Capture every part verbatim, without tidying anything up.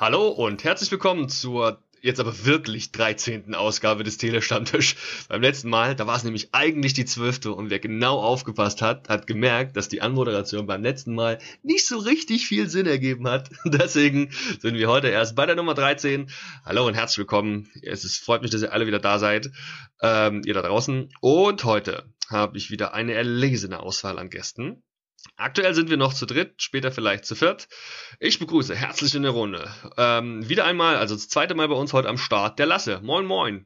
Hallo und herzlich willkommen zur jetzt aber wirklich dreizehnten Ausgabe des Telestammtisch. Beim letzten Mal, da war es nämlich eigentlich die zwölfte und wer genau aufgepasst hat, hat gemerkt, dass die Anmoderation beim letzten Mal nicht so richtig viel Sinn ergeben hat. Deswegen sind wir heute erst bei der Nummer dreizehn. Hallo und herzlich willkommen. Es ist, freut mich, dass ihr alle wieder da seid, ähm, ihr da draußen. Und heute habe ich wieder eine erlesene Auswahl an Gästen. Aktuell sind wir noch zu dritt, später vielleicht zu viert. Ich begrüße herzlich in der Runde. Ähm, wieder einmal, also das zweite Mal bei uns heute am Start, der Lasse. Moin, moin.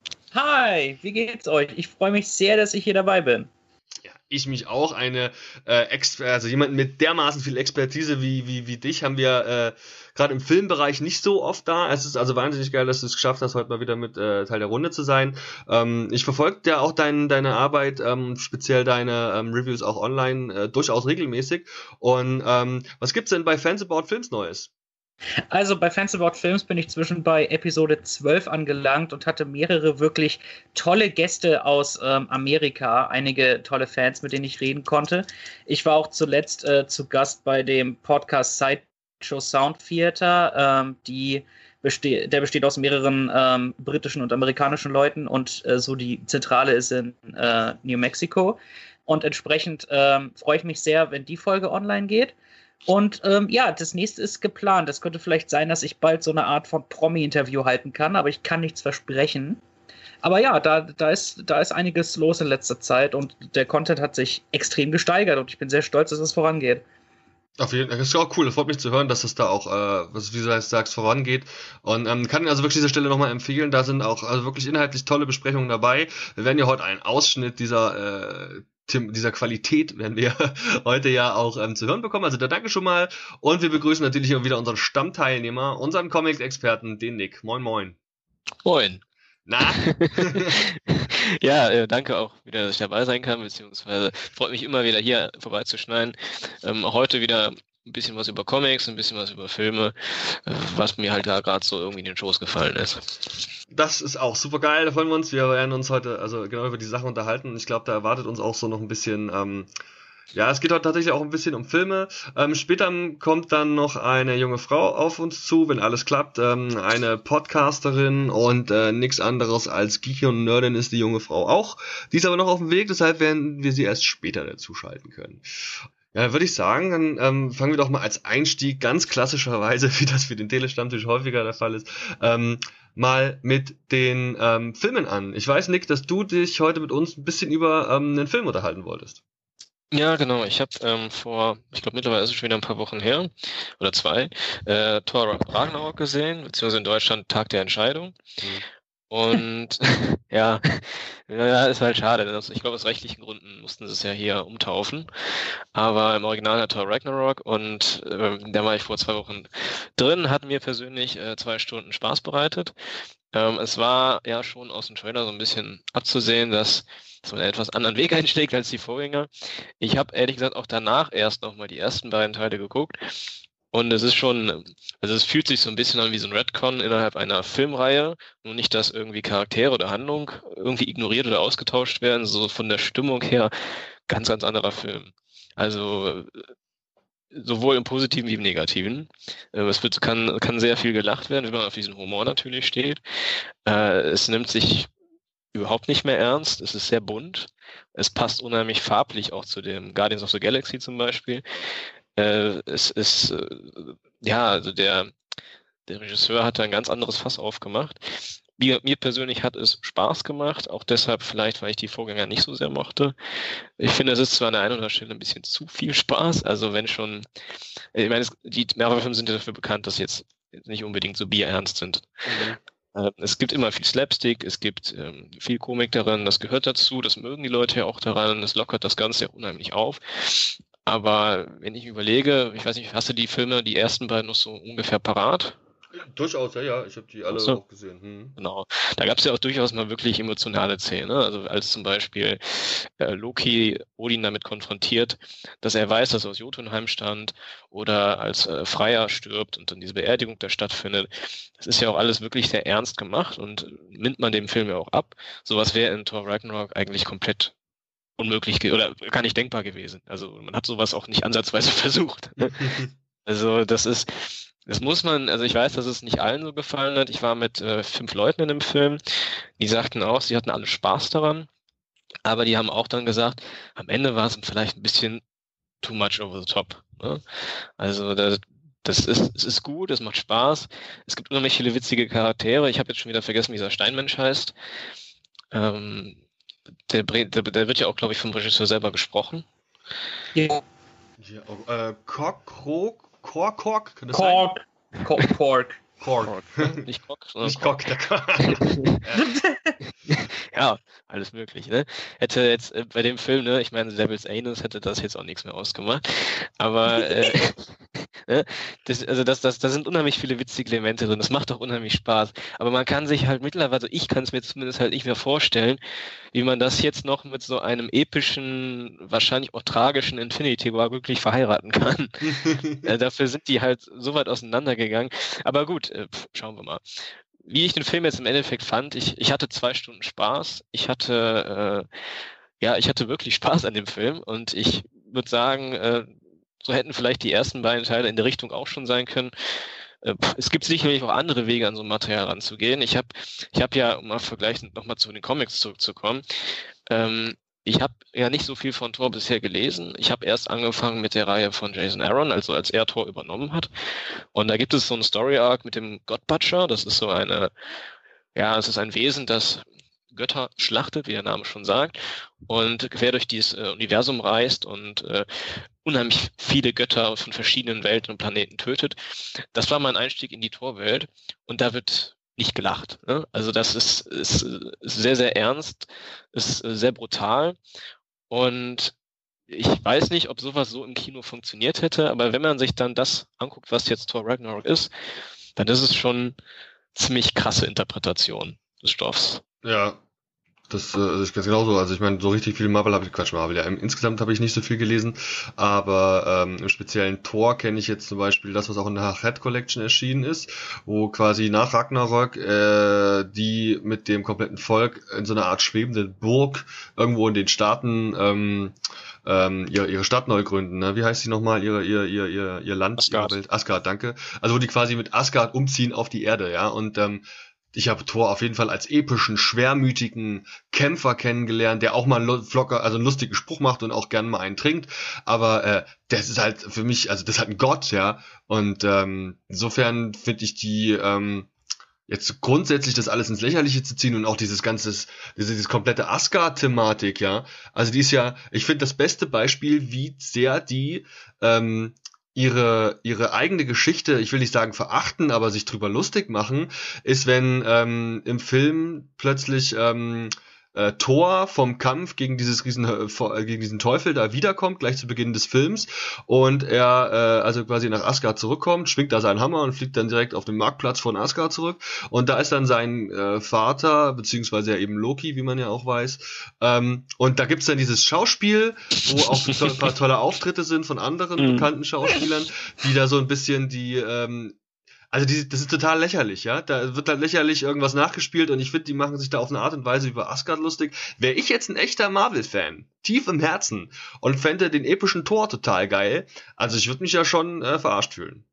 Hi, wie geht's euch? Ich freue mich sehr, dass ich hier dabei bin. Ja, ich mich auch. Eine äh, Ex- also jemanden mit dermaßen viel Expertise wie wie wie dich haben wir äh, gerade im Filmbereich nicht so oft da. Es ist also wahnsinnig geil, dass du es geschafft hast, heute mal wieder mit äh, Teil der Runde zu sein. Ähm, ich verfolge ja auch dein, deine Arbeit, ähm, speziell deine ähm, Reviews auch online, äh, durchaus regelmäßig. Und ähm, was gibt's denn bei Fans About Films Neues? Also bei Fans About Films bin ich zwischen bei Episode zwölf angelangt und hatte mehrere wirklich tolle Gäste aus ähm, Amerika, einige tolle Fans, mit denen ich reden konnte. Ich war auch zuletzt äh, zu Gast bei dem Podcast Sideshow Sound Theater, ähm, die beste- der besteht aus mehreren ähm, britischen und amerikanischen Leuten und äh, so die Zentrale ist in äh, New Mexico. Und entsprechend ähm, freue ich mich sehr, wenn die Folge online geht. Und ähm, ja, das nächste ist geplant. Es könnte vielleicht sein, dass ich bald so eine Art von Promi-Interview halten kann, aber ich kann nichts versprechen. Aber ja, da, da, ist, da ist einiges los in letzter Zeit und der Content hat sich extrem gesteigert und ich bin sehr stolz, dass es vorangeht. Auf jeden Fall, das ist auch cool, das freut mich zu hören, dass es da auch, äh, was, wie du sagst, vorangeht. Und ähm, kann also wirklich dieser Stelle nochmal empfehlen, da sind auch also wirklich inhaltlich tolle Besprechungen dabei. Wir werden ja heute einen Ausschnitt dieser äh, dieser Qualität werden wir heute ja auch ähm, zu hören bekommen. Also da danke schon mal. Und wir begrüßen natürlich auch wieder unseren Stammteilnehmer, unseren Comics-Experten, den Nick. Moin, moin. Moin. Na? Ja, äh, danke auch wieder, dass ich dabei sein kann, beziehungsweise freut mich immer wieder hier vorbeizuschneiden. Ähm, heute wieder ein bisschen was über Comics, ein bisschen was über Filme, äh, was mir halt da gerade so irgendwie in den Schoß gefallen ist. Das ist auch super geil, da freuen wir uns. Wir werden uns heute also genau über die Sachen unterhalten. Ich glaube, da erwartet uns auch so noch ein bisschen, ähm, ja, es geht heute tatsächlich auch ein bisschen um Filme. Ähm, später kommt dann noch eine junge Frau auf uns zu, wenn alles klappt. Ähm, eine Podcasterin und äh, nichts anderes als Geeky und Nerdin ist die junge Frau auch. Die ist aber noch auf dem Weg, deshalb werden wir sie erst später dazuschalten können. Ja, würde ich sagen, dann ähm, fangen wir doch mal als Einstieg ganz klassischerweise, wie das für den Telestammtisch häufiger der Fall ist, ähm, mal mit den ähm, Filmen an. Ich weiß, Nick, dass du dich heute mit uns ein bisschen über ähm, einen Film unterhalten wolltest. Ja, genau. Ich habe ähm, vor, ich glaube mittlerweile ist es schon wieder ein paar Wochen her, oder zwei, äh, Thor Ragnarok gesehen, beziehungsweise in Deutschland Tag der Entscheidung. Mhm. Und ja, ja, ist halt schade. Denn ich glaube, aus rechtlichen Gründen mussten sie es ja hier umtaufen. Aber im Original hat Thor Ragnarok und äh, da war ich vor zwei Wochen drin, hat mir persönlich äh, zwei Stunden Spaß bereitet. Ähm, es war ja schon aus dem Trailer so ein bisschen abzusehen, dass so einen etwas anderen Weg einschlägt als die Vorgänger. Ich habe ehrlich gesagt auch danach erst nochmal die ersten beiden Teile geguckt. Und es ist schon, also es fühlt sich so ein bisschen an wie so ein Retcon innerhalb einer Filmreihe. Nur nicht, dass irgendwie Charaktere oder Handlung irgendwie ignoriert oder ausgetauscht werden. So von der Stimmung her ganz, ganz anderer Film. Also sowohl im Positiven wie im Negativen. Es wird, kann, kann sehr viel gelacht werden, wenn man auf diesen Humor natürlich steht. Es nimmt sich überhaupt nicht mehr ernst. Es ist sehr bunt. Es passt unheimlich farblich auch zu dem Guardians of the Galaxy zum Beispiel. Äh, es ist, äh, ja, also der, der Regisseur hat da ein ganz anderes Fass aufgemacht. Mir, mir persönlich hat es Spaß gemacht, auch deshalb vielleicht, weil ich die Vorgänger nicht so sehr mochte. Ich finde, es ist zwar an der einen oder anderen Stelle ein bisschen zu viel Spaß, also wenn schon, ich meine, es, die Marvel-Filme sind ja dafür bekannt, dass jetzt nicht unbedingt so bierernst sind. Mhm. Es gibt immer viel Slapstick, es gibt ähm, viel Komik darin, das gehört dazu, das mögen die Leute ja auch daran, das lockert das Ganze ja unheimlich auf. Aber wenn ich überlege, ich weiß nicht, hast du die Filme, die ersten beiden noch so ungefähr parat? Durchaus, ja, ja, ich habe die alle so. auch gesehen. Hm. Genau, da gab es ja auch durchaus mal wirklich emotionale Szenen, ne? Also als zum Beispiel äh, Loki Odin damit konfrontiert, dass er weiß, dass er aus Jotunheim stammt, oder als äh, Freya stirbt und dann diese Beerdigung da stattfindet. Das ist ja auch alles wirklich sehr ernst gemacht und nimmt man dem Film ja auch ab. Sowas wäre in Thor Ragnarok eigentlich komplett unmöglich ge- oder gar nicht denkbar gewesen. Also man hat sowas auch nicht ansatzweise versucht. Also das ist, Das muss man, also ich weiß, dass es nicht allen so gefallen hat. Ich war mit äh, fünf Leuten in dem Film, die sagten auch, sie hatten alle Spaß daran, aber die haben auch dann gesagt, am Ende war es vielleicht ein bisschen too much over the top. Ne? Also das, das ist, es ist gut, es macht Spaß. Es gibt unheimlich viele witzige Charaktere. Ich habe jetzt schon wieder vergessen, wie dieser Steinmensch heißt. Ähm, der, der, der wird ja auch, glaube ich, vom Regisseur selber gesprochen. Ja. Ja, oh, äh, Kork, Krog, Kork, Kork, kann das Kork. sein? Kork. Kork. Kork. Kork. Nicht Kork, sondern Nicht Kork. Kork, der Kork. Ja, alles möglich, ne? Hätte jetzt äh, bei dem Film, ne, ich meine, Devil's Anus hätte das jetzt auch nichts mehr ausgemacht. Aber äh, ne, das, also das, das, da sind unheimlich viele witzige Elemente drin. Das macht auch unheimlich Spaß. Aber man kann sich halt mittlerweile, also ich kann es mir zumindest halt nicht mehr vorstellen, wie man das jetzt noch mit so einem epischen, wahrscheinlich auch tragischen Infinity War glücklich verheiraten kann. äh, dafür sind die halt so weit auseinandergegangen. Aber gut, äh, pf, schauen wir mal. Wie ich den Film jetzt im Endeffekt fand, ich, ich hatte zwei Stunden Spaß. Ich hatte, äh, ja, ich hatte wirklich Spaß an dem Film und ich würde sagen, äh, so hätten vielleicht die ersten beiden Teile in der Richtung auch schon sein können. Äh, es gibt sicherlich auch andere Wege, an so ein Material ranzugehen. Ich habe ich hab ja, um mal vergleichend nochmal zu den Comics zurückzukommen, ähm, ich habe ja nicht so viel von Thor bisher gelesen. Ich habe erst angefangen mit der Reihe von Jason Aaron, also als er Thor übernommen hat. Und da gibt es so einen Story-Arc mit dem God Butcher. Das ist so eine, ja, es ist ein Wesen, das Götter schlachtet, wie der Name schon sagt, und quer durch dieses äh, Universum reist und äh, unheimlich viele Götter von verschiedenen Welten und Planeten tötet. Das war mein Einstieg in die Thor-Welt. Und da wird nicht gelacht. Ne? Also das ist, ist, ist sehr, sehr ernst, ist sehr brutal und ich weiß nicht, ob sowas so im Kino funktioniert hätte, aber wenn man sich dann das anguckt, was jetzt Thor Ragnarok ist, dann ist es schon ziemlich krasse Interpretation des Stoffs. Ja, das äh, ist ganz genauso. Also ich meine, so richtig viel Marvel habe ich, Quatsch, Marvel, ja, insgesamt habe ich nicht so viel gelesen, aber ähm, im speziellen Thor kenne ich jetzt zum Beispiel das, was auch in der Head Collection erschienen ist, wo quasi nach Ragnarok äh, die mit dem kompletten Volk in so einer Art schwebende Burg irgendwo in den Staaten ähm, ähm, ihre, ihre Stadt neu gründen, ne? Wie heißt sie nochmal? Ihre, ihr, ihr, ihr, ihr Land? Asgard. Ihre Welt? Asgard, danke. Also wo die quasi mit Asgard umziehen auf die Erde, ja, und ähm, ich habe Thor auf jeden Fall als epischen, schwermütigen Kämpfer kennengelernt, der auch mal einen Flocker, also einen lustigen Spruch macht und auch gern mal einen trinkt. Aber äh, das ist halt für mich, also das hat ein Gott, ja. Und ähm, insofern finde ich die ähm, jetzt grundsätzlich das alles ins Lächerliche zu ziehen und auch dieses ganze, diese, diese komplette Asgard-Thematik, ja. Also die ist ja, ich finde das beste Beispiel, wie sehr die ähm, ihre ihre eigene Geschichte, ich will nicht sagen verachten, aber sich drüber lustig machen, ist, wenn ähm, im Film plötzlich ähm, äh, Thor vom Kampf gegen dieses riesen äh, gegen diesen Teufel da wiederkommt, gleich zu Beginn des Films, und er äh, also quasi nach Asgard zurückkommt, schwingt da seinen Hammer und fliegt dann direkt auf den Marktplatz von Asgard zurück, und da ist dann sein äh, Vater, beziehungsweise ja eben Loki, wie man ja auch weiß, ähm, und da gibt's dann dieses Schauspiel, wo auch to- ein paar tolle Auftritte sind von anderen Mhm. bekannten Schauspielern, die da so ein bisschen die ähm, also die, das ist total lächerlich, ja. Da wird dann lächerlich irgendwas nachgespielt und ich finde, die machen sich da auf eine Art und Weise über Asgard lustig. Wäre ich jetzt ein echter Marvel-Fan, tief im Herzen, und fände den epischen Thor total geil, also ich würde mich ja schon äh, verarscht fühlen.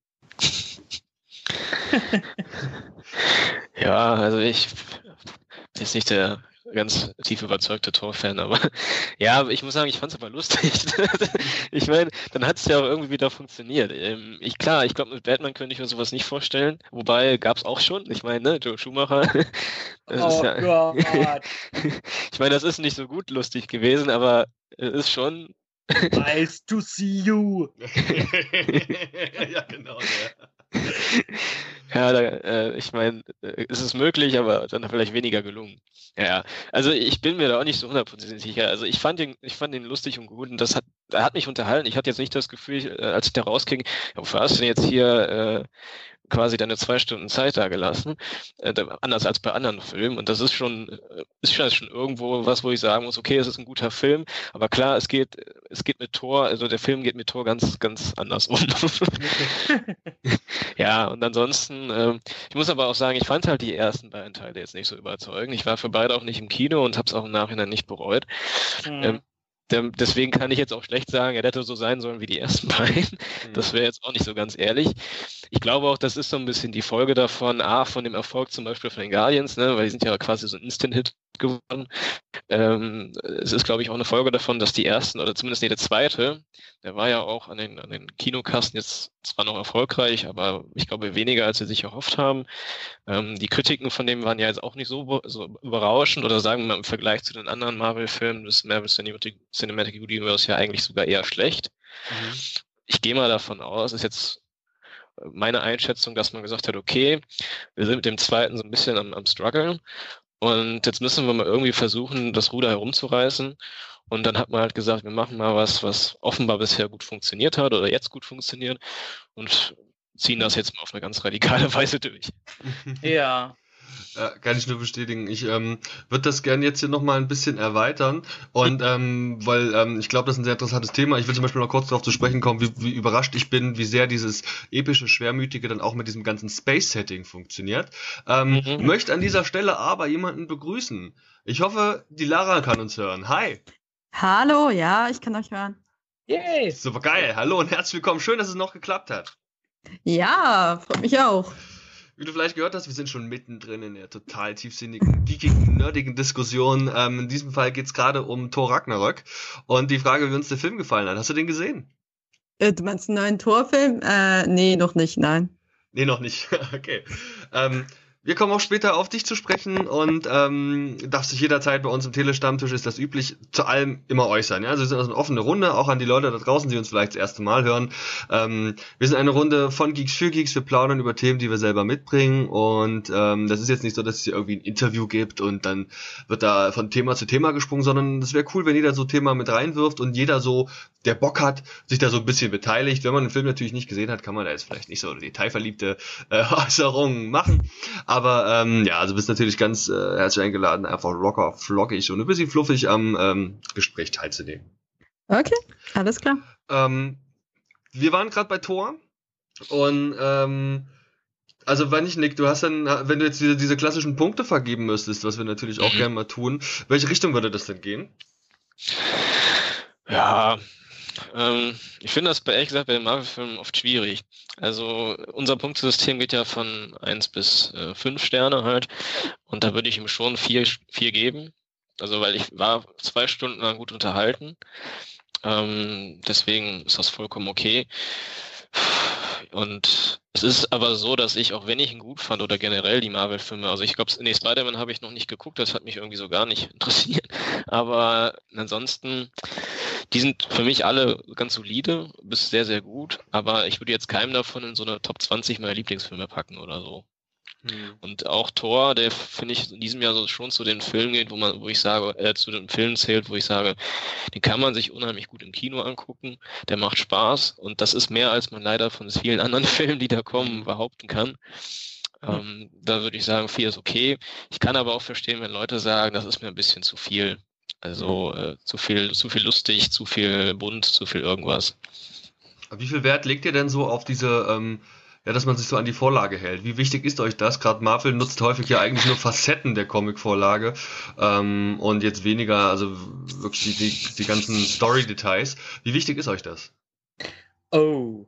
Ja, also ich bin jetzt nicht der ganz tief überzeugte Thor-Fan, aber ja, ich muss sagen, ich fand es aber lustig. Ich meine, dann hat es ja auch irgendwie wieder funktioniert. Ähm, ich klar, ich glaube, mit Batman könnte ich mir sowas nicht vorstellen, wobei gab es auch schon. Ich meine, ne, Joe Schumacher. Das Oh ist ja, Gott. ich meine, das ist nicht so gut lustig gewesen, aber es ist schon. Nice to see you. Ja, genau, ja. Ja, da, äh, ich meine, äh, es ist möglich, aber dann vielleicht weniger gelungen. Ja, also ich bin mir da auch nicht so hundertprozentig sicher. Also ich fand ihn, ich fand ihn lustig und gut und das hat, er hat mich unterhalten. Ich hatte jetzt nicht das Gefühl, äh, als ich da rausging, ja, wofür hast du denn jetzt hier äh, quasi deine zwei Stunden Zeit da gelassen? Äh, da, anders als bei anderen Filmen. Und das ist schon, äh, ist schon, schon irgendwo was, wo ich sagen muss, okay, es ist ein guter Film, aber klar, es geht, es geht mit Thor, also der Film geht mit Thor ganz, ganz anders um. Ja, und ansonsten, ähm, ich muss aber auch sagen, ich fand halt die ersten beiden Teile jetzt nicht so überzeugend. Ich war für beide auch nicht im Kino und habe es auch im Nachhinein nicht bereut. Mhm. Ähm, der, deswegen kann ich jetzt auch schlecht sagen, er hätte so sein sollen wie die ersten beiden. Das wäre jetzt auch nicht so ganz ehrlich. Ich glaube auch, das ist so ein bisschen die Folge davon, A, von dem Erfolg zum Beispiel von den Guardians, ne, weil die sind ja quasi so ein Instant-Hit geworden. Ähm, es ist, glaube ich, auch eine Folge davon, dass die ersten, oder zumindest nee, der zweite, der war ja auch an den, an den Kinokassen jetzt zwar noch erfolgreich, aber ich glaube weniger, als sie sich erhofft haben. Ähm, die Kritiken von dem waren ja jetzt auch nicht so, so überraschend, oder sagen wir mal im Vergleich zu den anderen Marvel-Filmen des Marvel Cinematic, Cinematic Universe ja eigentlich sogar eher schlecht. Mhm. Ich gehe mal davon aus, ist jetzt meine Einschätzung, dass man gesagt hat, okay, wir sind mit dem zweiten so ein bisschen am, am struggeln und jetzt müssen wir mal irgendwie versuchen, das Ruder herumzureißen. Und dann hat man halt gesagt, wir machen mal was, was offenbar bisher gut funktioniert hat oder jetzt gut funktioniert und ziehen das jetzt mal auf eine ganz radikale Weise durch. Ja. Ja, kann ich nur bestätigen. Ich ähm, würde das gerne jetzt hier nochmal ein bisschen erweitern und ähm, weil ähm, ich glaube, das ist ein sehr interessantes Thema. Ich will zum Beispiel noch kurz darauf zu sprechen kommen, wie, wie überrascht ich bin, wie sehr dieses epische, schwermütige dann auch mit diesem ganzen Space-Setting funktioniert. Ähm, mhm. Möchte an dieser Stelle aber jemanden begrüßen. Ich hoffe, die Lara kann uns hören. Hi! Hallo, ja, ich kann euch hören. Yay! Super geil. Hallo und herzlich willkommen. Schön, dass es noch geklappt hat. Ja, freut mich auch. Wie du vielleicht gehört hast, wir sind schon mittendrin in der total tiefsinnigen, geekigen, nerdigen Diskussion. Ähm, in diesem Fall geht es gerade um Thor Ragnarök und die Frage, wie uns der Film gefallen hat. Hast du den gesehen? Äh, du meinst einen neuen Thor-Film? Äh, nee, noch nicht, nein. Nee, noch nicht. Okay. Ähm, wir kommen auch später auf dich zu sprechen und ähm, darfst dich jederzeit bei uns im Telestammtisch, ist das üblich, zu allem immer äußern. Ja? Also wir sind also eine offene Runde, auch an die Leute da draußen, die uns vielleicht das erste Mal hören. Ähm, wir sind eine Runde von Geeks für Geeks, wir plaudern über Themen, die wir selber mitbringen und ähm, das ist jetzt nicht so, dass es hier irgendwie ein Interview gibt und dann wird da von Thema zu Thema gesprungen, sondern es wäre cool, wenn jeder so Thema mit reinwirft und jeder so, der Bock hat, sich da so ein bisschen beteiligt. Wenn man den Film natürlich nicht gesehen hat, kann man da jetzt vielleicht nicht so detailverliebte äh, Äußerungen machen. Aber ähm, ja, also bist natürlich ganz äh, herzlich eingeladen, einfach locker, flockig und ein bisschen fluffig am ähm, Gespräch teilzunehmen. Okay, alles klar. Ähm, wir waren gerade bei Thor und ähm, also wenn ich Nick, du hast dann, wenn du jetzt diese, diese klassischen Punkte vergeben müsstest, was wir natürlich auch mhm. gerne mal tun, welche Richtung würde das denn gehen? Ja, ähm, ich finde das bei, ehrlich gesagt, bei den Marvel-Filmen oft schwierig. Also unser Punktesystem geht ja von eins bis fünf Sterne halt und da würde ich ihm schon vier geben. Also weil ich war zwei Stunden lang gut unterhalten. Ähm, deswegen ist das vollkommen okay. Und es ist aber so, dass ich, auch wenn ich ihn gut fand oder generell die Marvel-Filme, also ich glaube, nee, Spider-Man habe ich noch nicht geguckt, das hat mich irgendwie so gar nicht interessiert. Aber ansonsten, die sind für mich alle ganz solide, bis sehr, sehr gut. Aber ich würde jetzt keinem davon in so eine Top zwanzig meiner Lieblingsfilme packen oder so. Hm. Und auch Thor, der finde ich in diesem Jahr so schon zu den Filmen geht, wo man, wo ich sage, äh, zu den Filmen zählt, wo ich sage, den kann man sich unheimlich gut im Kino angucken, der macht Spaß und das ist mehr, als man leider von vielen anderen Filmen, die da kommen, behaupten kann. Ähm, da würde ich sagen, vier ist okay. Ich kann aber auch verstehen, wenn Leute sagen, das ist mir ein bisschen zu viel. Also äh, zu viel, zu viel lustig, zu viel bunt, zu viel irgendwas. Wie viel Wert legt ihr denn so auf diese ähm ja, dass man sich so an die Vorlage hält. Wie wichtig ist euch das? Gerade Marvel nutzt häufig ja eigentlich nur Facetten der Comic-Vorlage ähm, und jetzt weniger, also wirklich die, die, die ganzen Story-Details. Wie wichtig ist euch das? Oh,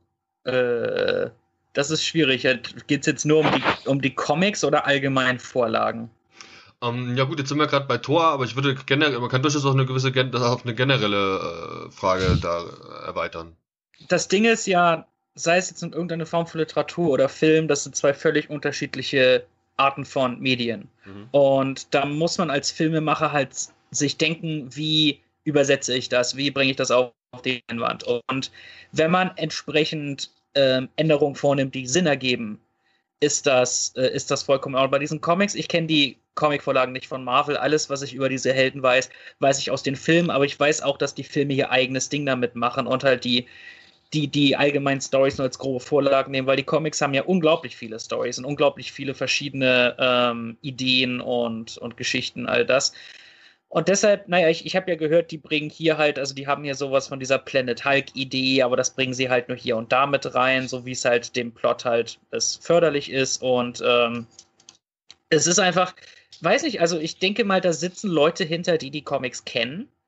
äh, das ist schwierig. Geht es jetzt nur um die, um die Comics oder allgemein Vorlagen? Um, ja gut, jetzt sind wir gerade bei Thor, aber ich würde generell, man kann durchaus auch eine gewisse, das auf eine generelle äh, Frage da erweitern. Das Ding ist ja, sei es jetzt in irgendeiner Form von Literatur oder Film, das sind zwei völlig unterschiedliche Arten von Medien. Mhm. Und da muss man als Filmemacher halt sich denken, wie übersetze ich das, wie bringe ich das auf die Leinwand. Und wenn man entsprechend ähm, Änderungen vornimmt, die Sinn ergeben, ist das, äh, ist das vollkommen. Aber bei diesen Comics, ich kenne die Comicvorlagen nicht von Marvel, alles, was ich über diese Helden weiß, weiß ich aus den Filmen, aber ich weiß auch, dass die Filme ihr eigenes Ding damit machen und halt die die die allgemeinen Storys nur als grobe Vorlagen nehmen, weil die Comics haben ja unglaublich viele Storys und unglaublich viele verschiedene ähm, Ideen und, und Geschichten, all das. Und deshalb, naja, ich, ich habe ja gehört, die bringen hier halt, also die haben hier sowas von dieser Planet Hulk-Idee, aber das bringen sie halt nur hier und da mit rein, so wie es halt dem Plot halt es förderlich ist. Und ähm, es ist einfach, weiß nicht, also ich denke mal, da sitzen Leute hinter, die die Comics kennen.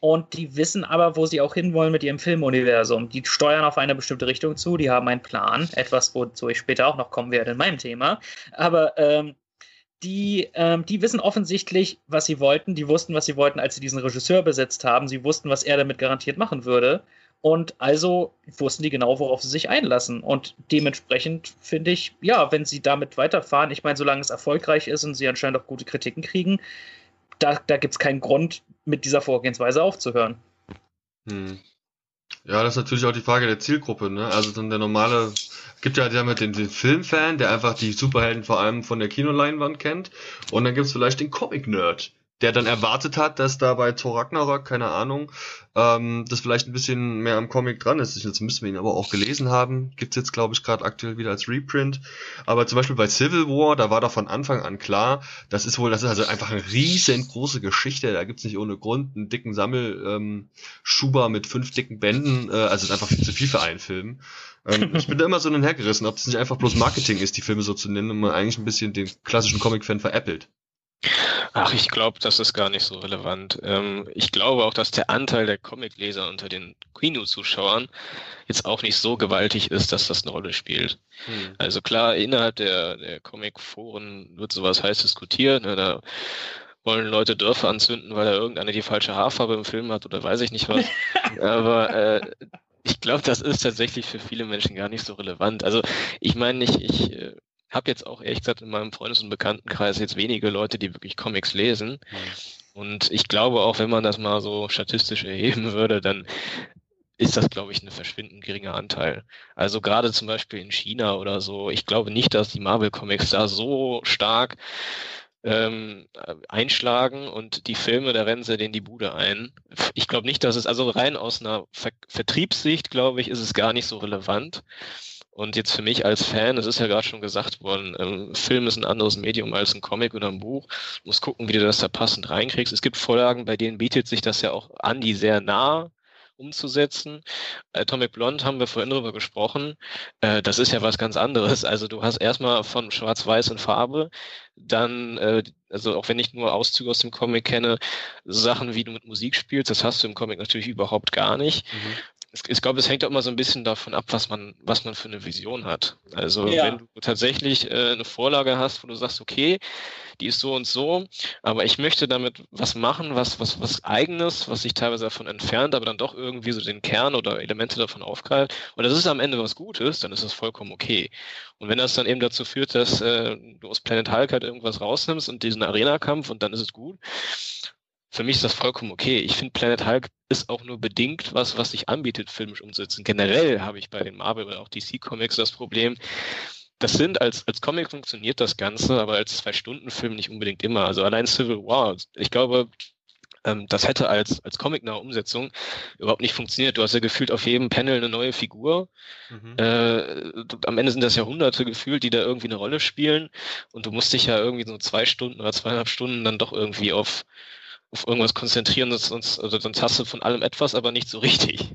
Und die wissen aber, wo sie auch hinwollen mit ihrem Filmuniversum. Die steuern auf eine bestimmte Richtung zu, die haben einen Plan, etwas, wozu ich später auch noch kommen werde in meinem Thema. Aber ähm, die, ähm, die wissen offensichtlich, was sie wollten. Die wussten, was sie wollten, als sie diesen Regisseur besetzt haben. Sie wussten, was er damit garantiert machen würde. Und also wussten die genau, worauf sie sich einlassen. Und dementsprechend finde ich, ja, wenn sie damit weiterfahren, ich meine, solange es erfolgreich ist und sie anscheinend auch gute Kritiken kriegen, da, da gibt es keinen Grund, mit dieser Vorgehensweise aufzuhören. Hm. Ja, das ist natürlich auch die Frage der Zielgruppe, ne? Also dann der normale, gibt ja der mit den, den Filmfan, der einfach die Superhelden vor allem von der Kinoleinwand kennt. Und dann gibt es vielleicht den Comic-Nerd, der dann erwartet hat, dass da bei Thor Ragnarok, keine Ahnung, ähm, das vielleicht ein bisschen mehr am Comic dran ist. Jetzt müssen wir ihn aber auch gelesen haben. Gibt's jetzt, glaube ich, gerade aktuell wieder als Reprint. Aber zum Beispiel bei Civil War, da war doch von Anfang an klar, das ist wohl, das ist also einfach eine riesengroße Geschichte. Da gibt's nicht ohne Grund einen dicken Sammelschuber ähm, mit fünf dicken Bänden. Äh, also ist einfach viel zu viel für einen Film. Ähm, ich bin da immer so hin und her gerissen, ob das nicht einfach bloß Marketing ist, die Filme so zu nennen, und man eigentlich ein bisschen den klassischen Comic-Fan veräppelt. Ach, ich glaube, das ist gar nicht so relevant. Ähm, ich glaube auch, dass der Anteil der Comicleser unter den Kinozuschauern jetzt auch nicht so gewaltig ist, dass das eine Rolle spielt. Hm. Also klar, innerhalb der, der Comic-Foren wird sowas heiß diskutiert. Ne, da wollen Leute Dörfer anzünden, weil da irgendeiner die falsche Haarfarbe im Film hat oder weiß ich nicht was. Aber äh, ich glaube, das ist tatsächlich für viele Menschen gar nicht so relevant. Also ich meine, ich, ich äh, habe jetzt auch ehrlich gesagt in meinem Freundes- und Bekanntenkreis jetzt wenige Leute, die wirklich Comics lesen. Mhm. Und ich glaube auch, wenn man das mal so statistisch erheben würde, dann ist das, glaube ich, ein verschwindend geringer Anteil. Also gerade zum Beispiel in China oder so, ich glaube nicht, dass die Marvel-Comics da so stark ähm, einschlagen und die Filme, da rennen sie denen die Bude ein. Ich glaube nicht, dass es, also rein aus einer Ver- Vertriebssicht, glaube ich, ist es gar nicht so relevant. Und jetzt für mich als Fan, es ist ja gerade schon gesagt worden, ähm, Film ist ein anderes Medium als ein Comic oder ein Buch. Du musst gucken, wie du das da passend reinkriegst. Es gibt Vorlagen, bei denen bietet sich das ja auch an, die sehr nah umzusetzen. Atomic Blonde haben wir vorhin drüber gesprochen. Äh, das ist ja was ganz anderes. Also du hast erstmal von Schwarz-Weiß in Farbe, dann, äh, also auch wenn ich nur Auszüge aus dem Comic kenne, Sachen, wie du mit Musik spielst, das hast du im Comic natürlich überhaupt gar nicht. Mhm. Ich glaube, es hängt auch immer so ein bisschen davon ab, was man, was man für eine Vision hat. Also ja. Wenn du tatsächlich äh, eine Vorlage hast, wo du sagst, okay, die ist so und so, aber ich möchte damit was machen, was, was, was Eigenes, was sich teilweise davon entfernt, aber dann doch irgendwie so den Kern oder Elemente davon aufgreift. Und das ist am Ende was Gutes, dann ist das vollkommen okay. Und wenn das dann eben dazu führt, dass äh, du aus Planet Hulk halt irgendwas rausnimmst und diesen Arena-Kampf und dann ist es gut, für mich ist das vollkommen okay. Ich finde, Planet Hulk ist auch nur bedingt was, was sich anbietet, filmisch umzusetzen. Generell habe ich bei den Marvel oder auch D C-Comics das Problem, das sind, als, als Comic funktioniert das Ganze, aber als Zwei-Stunden-Film nicht unbedingt immer. Also allein Civil War, ich glaube, ähm, das hätte als, als comicnahe Umsetzung überhaupt nicht funktioniert. Du hast ja gefühlt auf jedem Panel eine neue Figur. Mhm. Äh, am Ende sind das Jahrhunderte gefühlt, die da irgendwie eine Rolle spielen und du musst dich ja irgendwie so zwei Stunden oder zweieinhalb Stunden dann doch irgendwie auf auf irgendwas konzentrieren, sonst, also sonst hast du von allem etwas, aber nicht so richtig.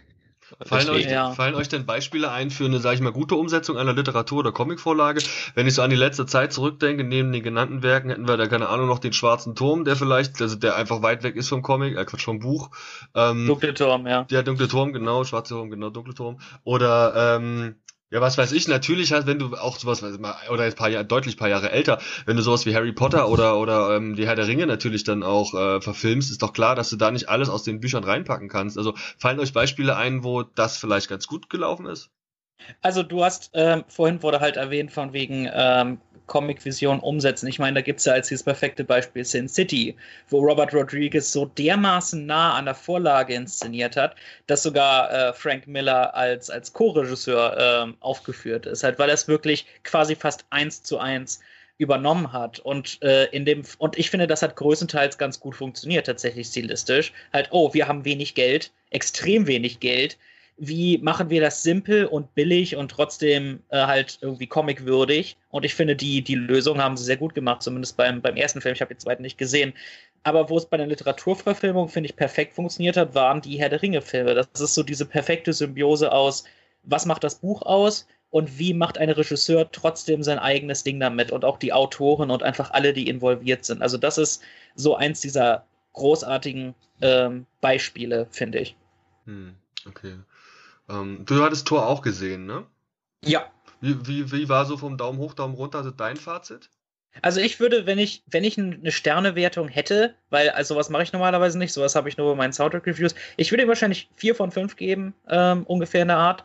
Fallen euch, ja. fallen euch denn Beispiele ein für eine, sag ich mal, gute Umsetzung einer Literatur- oder Comicvorlage? Wenn ich so an die letzte Zeit zurückdenke, neben den genannten Werken hätten wir da, keine Ahnung, noch den Schwarzen Turm, der vielleicht, also der einfach weit weg ist vom Comic, äh Quatsch, vom Buch. Ähm, Dunkle Turm, ja. Ja, Dunkle Turm, genau, Schwarzer Turm, genau, Dunkle Turm. Oder, ähm, ja, was weiß ich, natürlich halt, wenn du auch sowas, oder jetzt paar Jahre, deutlich paar Jahre älter, wenn du sowas wie Harry Potter oder oder ähm, die Herr der Ringe natürlich dann auch äh, verfilmst, ist doch klar, dass du da nicht alles aus den Büchern reinpacken kannst. Also fallen euch Beispiele ein, wo das vielleicht ganz gut gelaufen ist? Also du hast, ähm, vorhin wurde halt erwähnt von wegen ähm, Comic-Vision umsetzen. Ich meine, da gibt es ja als dieses perfekte Beispiel Sin City, wo Robert Rodriguez so dermaßen nah an der Vorlage inszeniert hat, dass sogar äh, Frank Miller als, als Co-Regisseur ähm, aufgeführt ist, halt, weil er es wirklich quasi fast eins zu eins übernommen hat. Und äh, in dem, und ich finde, das hat größtenteils ganz gut funktioniert, tatsächlich stilistisch. Halt, oh, wir haben wenig Geld, extrem wenig Geld. Wie machen wir das simpel und billig und trotzdem äh, halt irgendwie comicwürdig? Und ich finde, die, die Lösung haben sie sehr gut gemacht, zumindest beim, beim ersten Film. Ich habe den zweiten nicht gesehen. Aber wo es bei der Literaturverfilmung, finde ich, perfekt funktioniert hat, waren die Herr der Ringe-Filme. Das ist so diese perfekte Symbiose aus, was macht das Buch aus und wie macht ein Regisseur trotzdem sein eigenes Ding damit und auch die Autoren und einfach alle, die involviert sind. Also das ist so eins dieser großartigen ähm, Beispiele, finde ich. Hm, okay. Ähm, du hattest Thor auch gesehen, ne? Ja. Wie, wie, wie war so vom Daumen hoch, Daumen runter also dein Fazit? Also ich würde, wenn ich, wenn ich eine Sternewertung hätte, weil also sowas mache ich normalerweise nicht, sowas habe ich nur bei meinen Soundtrack-Reviews, ich würde ihm wahrscheinlich vier von fünf geben, ähm, ungefähr in der Art,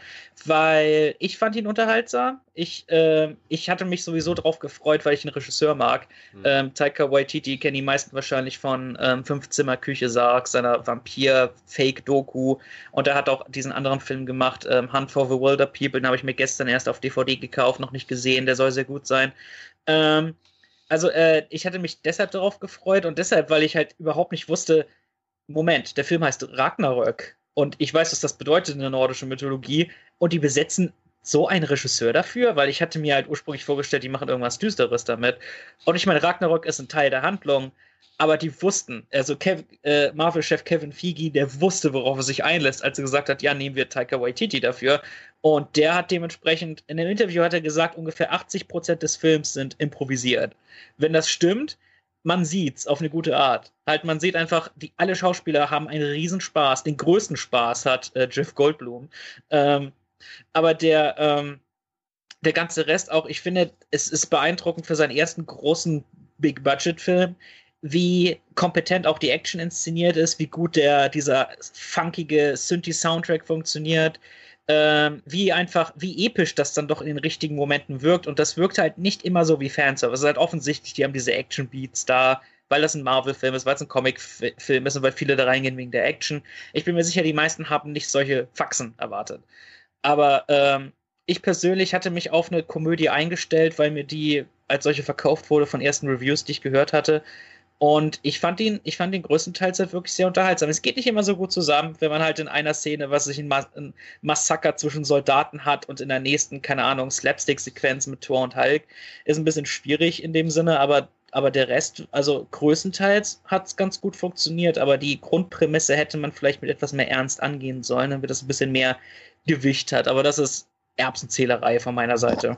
weil ich fand ihn unterhaltsam. Ich, äh, ich hatte mich sowieso drauf gefreut, weil ich den Regisseur mag. Mhm. Ähm, Taika Waititi kennen die meisten wahrscheinlich von ähm, Fünf-Zimmer-Küche-Sarg, seiner Vampir-Fake-Doku, und er hat auch diesen anderen Film gemacht, ähm, Hunt for the Wilder People, den habe ich mir gestern erst auf D V D gekauft, noch nicht gesehen, der soll sehr gut sein. Ähm, Also, äh, ich hatte mich deshalb darauf gefreut und deshalb, weil ich halt überhaupt nicht wusste, Moment, der Film heißt Ragnarök und ich weiß, was das bedeutet in der nordischen Mythologie und die besetzen so einen Regisseur dafür, weil ich hatte mir halt ursprünglich vorgestellt, die machen irgendwas Düsteres damit. Und ich meine, Ragnarök ist ein Teil der Handlung, aber die wussten, also Kev, äh, Marvel-Chef Kevin Feige, der wusste, worauf er sich einlässt, als er gesagt hat, ja, nehmen wir Taika Waititi dafür. Und der hat dementsprechend, in dem Interview hat er gesagt, ungefähr achtzig Prozent des Films sind improvisiert. Wenn das stimmt, man sieht's auf eine gute Art. Halt, man sieht einfach, die, alle Schauspieler haben einen Riesenspaß. Den größten Spaß hat äh, Jeff Goldblum. Ähm, aber der, ähm, der ganze Rest auch, ich finde, es ist beeindruckend für seinen ersten großen Big-Budget-Film, wie kompetent auch die Action inszeniert ist, wie gut der, dieser funkige Synthi-Soundtrack funktioniert, ähm, wie einfach, wie episch das dann doch in den richtigen Momenten wirkt. Und das wirkt halt nicht immer so wie Fanservice. Es ist halt offensichtlich, die haben diese Action-Beats da, weil das ein Marvel-Film ist, weil es ein Comic-Film ist und weil viele da reingehen wegen der Action. Ich bin mir sicher, die meisten haben nicht solche Faxen erwartet. Aber ähm, ich persönlich hatte mich auf eine Komödie eingestellt, weil mir die als solche verkauft wurde von ersten Reviews, die ich gehört hatte. Und ich fand ihn, ich fand ihn größtenteils halt wirklich sehr unterhaltsam. Es geht nicht immer so gut zusammen, wenn man halt in einer Szene, was sich ein, Mas- ein Massaker zwischen Soldaten hat und in der nächsten, keine Ahnung, Slapstick-Sequenz mit Thor und Hulk. Ist ein bisschen schwierig in dem Sinne, aber, aber der Rest, also größtenteils hat es ganz gut funktioniert, aber die Grundprämisse hätte man vielleicht mit etwas mehr Ernst angehen sollen, damit das ein bisschen mehr Gewicht hat. Aber das ist Erbsenzählerei von meiner Seite.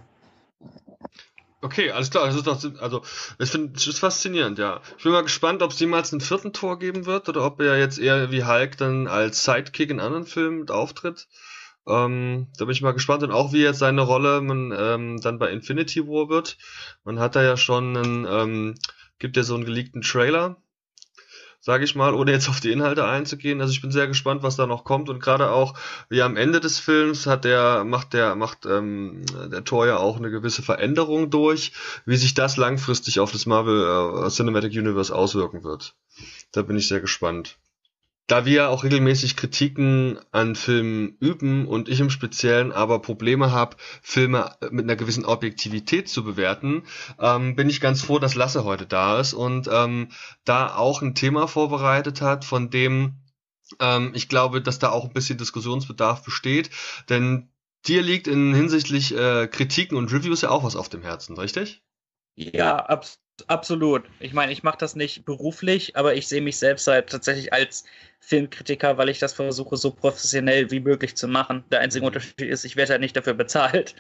Okay, alles klar. Das ist doch, also, ich finde es faszinierend, ja. Ich bin mal gespannt, ob es jemals einen vierten Tor geben wird oder ob er jetzt eher wie Hulk dann als Sidekick in anderen Filmen mit auftritt. Ähm, da bin ich mal gespannt und auch wie jetzt seine Rolle man, ähm, dann bei Infinity War wird. Man hat da ja schon einen, ähm, gibt ja so einen geleakten Trailer, sage ich mal, ohne jetzt auf die Inhalte einzugehen. Also ich bin sehr gespannt, was da noch kommt und gerade auch wie am Ende des Films hat der macht der macht ähm, der Thor ja auch eine gewisse Veränderung durch, wie sich das langfristig auf das Marvel äh, Cinematic Universe auswirken wird. Da bin ich sehr gespannt. Da wir auch regelmäßig Kritiken an Filmen üben und ich im Speziellen aber Probleme habe, Filme mit einer gewissen Objektivität zu bewerten, ähm, bin ich ganz froh, dass Lasse heute da ist und ähm, da auch ein Thema vorbereitet hat, von dem ähm, ich glaube, dass da auch ein bisschen Diskussionsbedarf besteht, denn dir liegt in hinsichtlich äh, Kritiken und Reviews ja auch was auf dem Herzen, richtig? Ja, ab, absolut. Ich meine, ich mache das nicht beruflich, aber ich sehe mich selbst halt tatsächlich als Filmkritiker, weil ich das versuche, so professionell wie möglich zu machen. Der einzige Unterschied ist, ich werde halt nicht dafür bezahlt.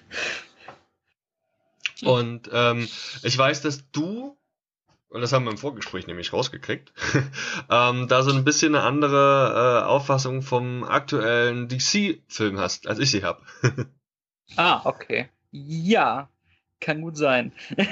Und ähm, ich weiß, dass du, und das haben wir im Vorgespräch nämlich rausgekriegt, ähm, da so ein bisschen eine andere äh, Auffassung vom aktuellen D C-Film hast, als ich sie habe. Ah, okay. Ja, kann gut sein.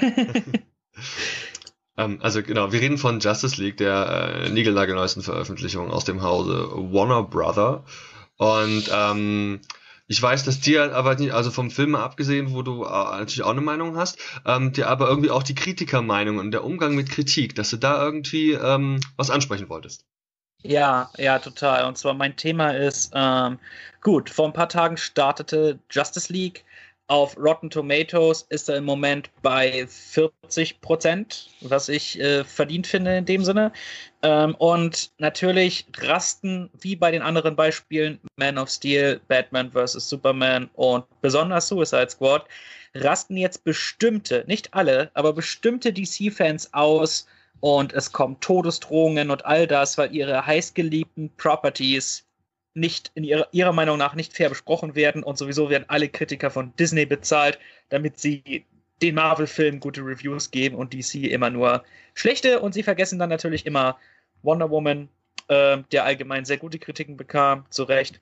ähm, also genau, wir reden von Justice League, der äh, niegelnagelneuesten Veröffentlichung aus dem Hause Warner Brother. Und ähm, ich weiß, dass dir aber, nicht, also vom Film mal abgesehen, wo du äh, natürlich auch eine Meinung hast, ähm, dir aber irgendwie auch die Kritikermeinung und der Umgang mit Kritik, dass du da irgendwie ähm, was ansprechen wolltest. Ja, ja, total. Und zwar mein Thema ist, ähm, gut, vor ein paar Tagen startete Justice League. Auf Rotten Tomatoes ist er im Moment bei vierzig Prozent, was ich äh, verdient finde in dem Sinne. Ähm, und natürlich rasten, wie bei den anderen Beispielen, Man of Steel, Batman versus. Superman und besonders Suicide Squad, rasten jetzt bestimmte, nicht alle, aber bestimmte D C-Fans aus und es kommen Todesdrohungen und all das, weil ihre heißgeliebten Properties nicht in ihrer, ihrer Meinung nach nicht fair besprochen werden und sowieso werden alle Kritiker von Disney bezahlt, damit sie den Marvel-Filmen gute Reviews geben und D C immer nur schlechte und sie vergessen dann natürlich immer Wonder Woman, äh, der allgemein sehr gute Kritiken bekam, zu Recht.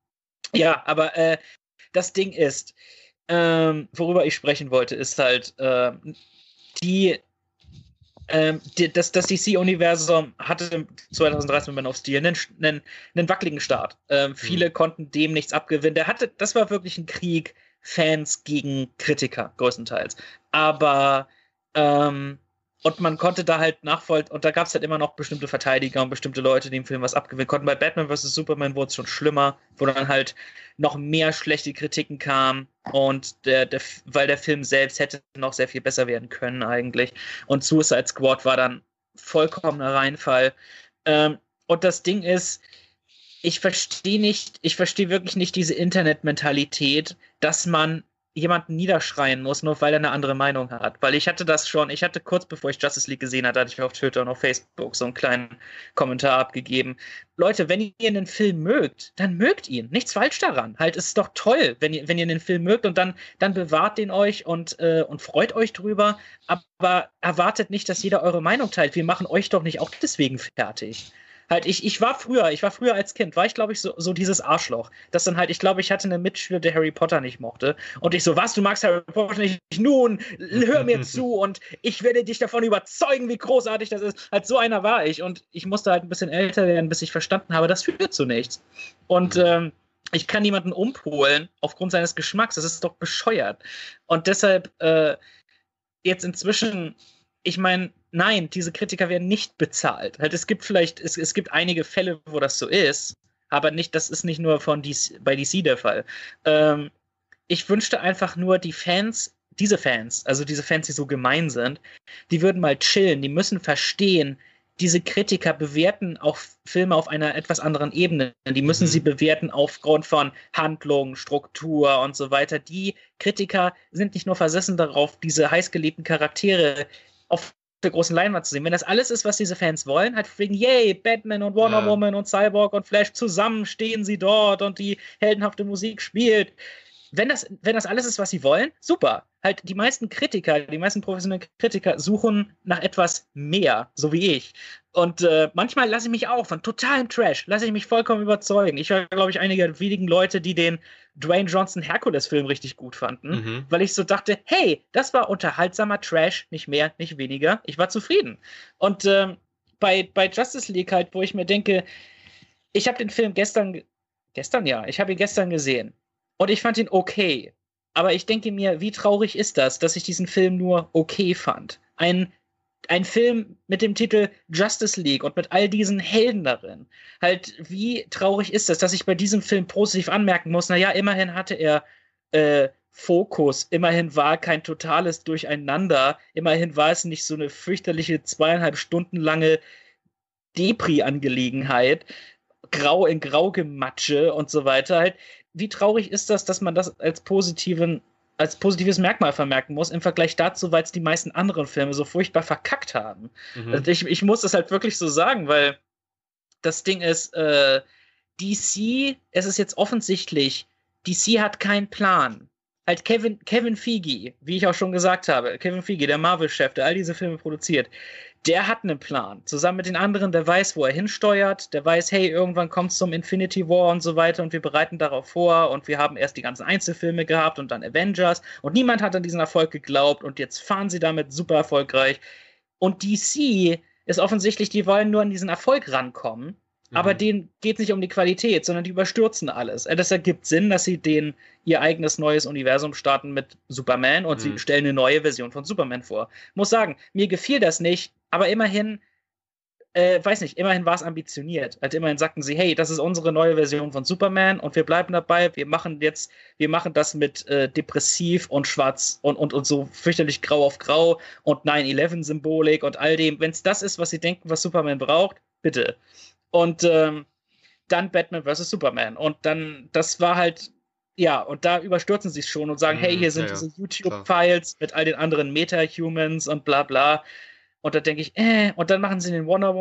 Ja, aber äh, das Ding ist, ähm, worüber ich sprechen wollte, ist halt, äh, die, ähm, die, das, das D C-Universum hatte zwanzig dreizehn mit Man of Steel einen, einen, einen wackeligen Start. Ähm, mhm. Viele konnten dem nichts abgewinnen. Der hatte, das war wirklich ein Krieg, Fans gegen Kritiker, größtenteils. Aber, ähm, und man konnte da halt nachvollziehen, und da gab es halt immer noch bestimmte Verteidiger und bestimmte Leute, die im Film was abgewinnen konnten. Bei Batman versus. Superman wurde es schon schlimmer, wo dann halt noch mehr schlechte Kritiken kamen und der, der, weil der Film selbst hätte noch sehr viel besser werden können eigentlich. Und Suicide Squad war dann vollkommener Reinfall. Ähm, und das Ding ist, ich verstehe nicht, ich verstehe wirklich nicht diese Internetmentalität, dass man jemanden niederschreien muss, nur weil er eine andere Meinung hat. Weil ich hatte das schon, ich hatte kurz bevor ich Justice League gesehen hatte, hatte ich auf Twitter und auf Facebook so einen kleinen Kommentar abgegeben. Leute, wenn ihr einen Film mögt, dann mögt ihn. Nichts falsch daran. Halt, es ist doch toll, wenn ihr, wenn ihr einen Film mögt und dann, dann bewahrt den euch und, äh, und freut euch drüber. Aber erwartet nicht, dass jeder eure Meinung teilt. Wir machen euch doch nicht auch deswegen fertig. Halt, ich, ich war früher, ich war früher als Kind, war ich, glaube ich, so, so dieses Arschloch. Das dann halt, ich glaube, ich hatte einen Mitschüler, der Harry Potter nicht mochte. Und ich so, was, du magst Harry Potter nicht? Nun, hör mir zu und ich werde dich davon überzeugen, wie großartig das ist. Halt, so einer war ich. Und ich musste halt ein bisschen älter werden, bis ich verstanden habe, das führt zu nichts. Und ähm, ich kann niemanden umpolen aufgrund seines Geschmacks. Das ist doch bescheuert. Und deshalb äh, jetzt inzwischen, ich meine, nein, diese Kritiker werden nicht bezahlt. Halt, es gibt vielleicht, es, es gibt einige Fälle, wo das so ist, aber nicht, das ist nicht nur von D C, bei D C der Fall. Ähm, ich wünschte einfach nur, die Fans, diese Fans, also diese Fans, die so gemein sind, die würden mal chillen, die müssen verstehen, diese Kritiker bewerten auch Filme auf einer etwas anderen Ebene. Die müssen mhm. sie bewerten aufgrund von Handlung, Struktur und so weiter. Die Kritiker sind nicht nur versessen darauf, diese heißgeliebten Charaktere auf der großen Leinwand zu sehen. Wenn das alles ist, was diese Fans wollen, halt wegen, yay, Batman und Wonder ja. Woman und Cyborg und Flash, zusammen stehen sie dort und die heldenhafte Musik spielt. Wenn das, wenn das alles ist, was sie wollen, super. Halt, die meisten Kritiker, die meisten professionellen Kritiker suchen nach etwas mehr, so wie ich. Und äh, manchmal lasse ich mich auch von totalem Trash, lasse ich mich vollkommen überzeugen. Ich war, glaube ich, einige der wenigen Leute, die den Dwayne Johnson Hercules-Film richtig gut fanden, mhm. weil ich so dachte, hey, das war unterhaltsamer Trash, nicht mehr, nicht weniger. Ich war zufrieden. Und äh, bei, bei Justice League halt, wo ich mir denke, ich habe den Film gestern, gestern ja, ich habe ihn gestern gesehen. Und ich fand ihn okay. Aber ich denke mir, wie traurig ist das, dass ich diesen Film nur okay fand? Ein, ein Film mit dem Titel Justice League und mit all diesen Helden darin. Halt, wie traurig ist das, dass ich bei diesem Film positiv anmerken muss, naja, immerhin hatte er äh, Fokus, immerhin war kein totales Durcheinander, immerhin war es nicht so eine fürchterliche zweieinhalb Stunden lange Depri-Angelegenheit, grau in grau Gematsche und so weiter. Halt, wie traurig ist das, dass man das als positiven, als positives Merkmal vermerken muss, im Vergleich dazu, weil es die meisten anderen Filme so furchtbar verkackt haben. Mhm. Also ich, ich muss das halt wirklich so sagen, weil das Ding ist, äh, D C, es ist jetzt offensichtlich, D C hat keinen Plan. Halt Kevin, Kevin Feige, wie ich auch schon gesagt habe, Kevin Feige, der Marvel-Chef, der all diese Filme produziert, der hat einen Plan. Zusammen mit den anderen, der weiß, wo er hinsteuert, der weiß, hey, irgendwann kommt es zum Infinity War und so weiter und wir bereiten darauf vor und wir haben erst die ganzen Einzelfilme gehabt und dann Avengers und niemand hat an diesen Erfolg geglaubt und jetzt fahren sie damit super erfolgreich. Und D C ist offensichtlich, die wollen nur an diesen Erfolg rankommen, mhm. aber denen geht es nicht um die Qualität, sondern die überstürzen alles. Das ergibt Sinn, dass sie den ihr eigenes neues Universum starten mit Superman und mhm. sie stellen eine neue Version von Superman vor. Muss sagen, mir gefiel das nicht, aber immerhin, äh, weiß nicht, immerhin war es ambitioniert. Halt immerhin sagten sie, hey, das ist unsere neue Version von Superman und wir bleiben dabei, wir machen jetzt, wir machen das mit äh, depressiv und schwarz und, und, und so fürchterlich grau auf grau und nine eleven Symbolik und all dem. Wenn es das ist, was sie denken, was Superman braucht, bitte. Und ähm, dann Batman versus. Superman. Und dann, das war halt, ja, und da überstürzen sie es schon und sagen, mm, hey, hier sind ja, diese YouTube-Files mit all den anderen Meta-Humans und bla bla. Und da denke ich, äh, und dann machen sie den Wonder Woman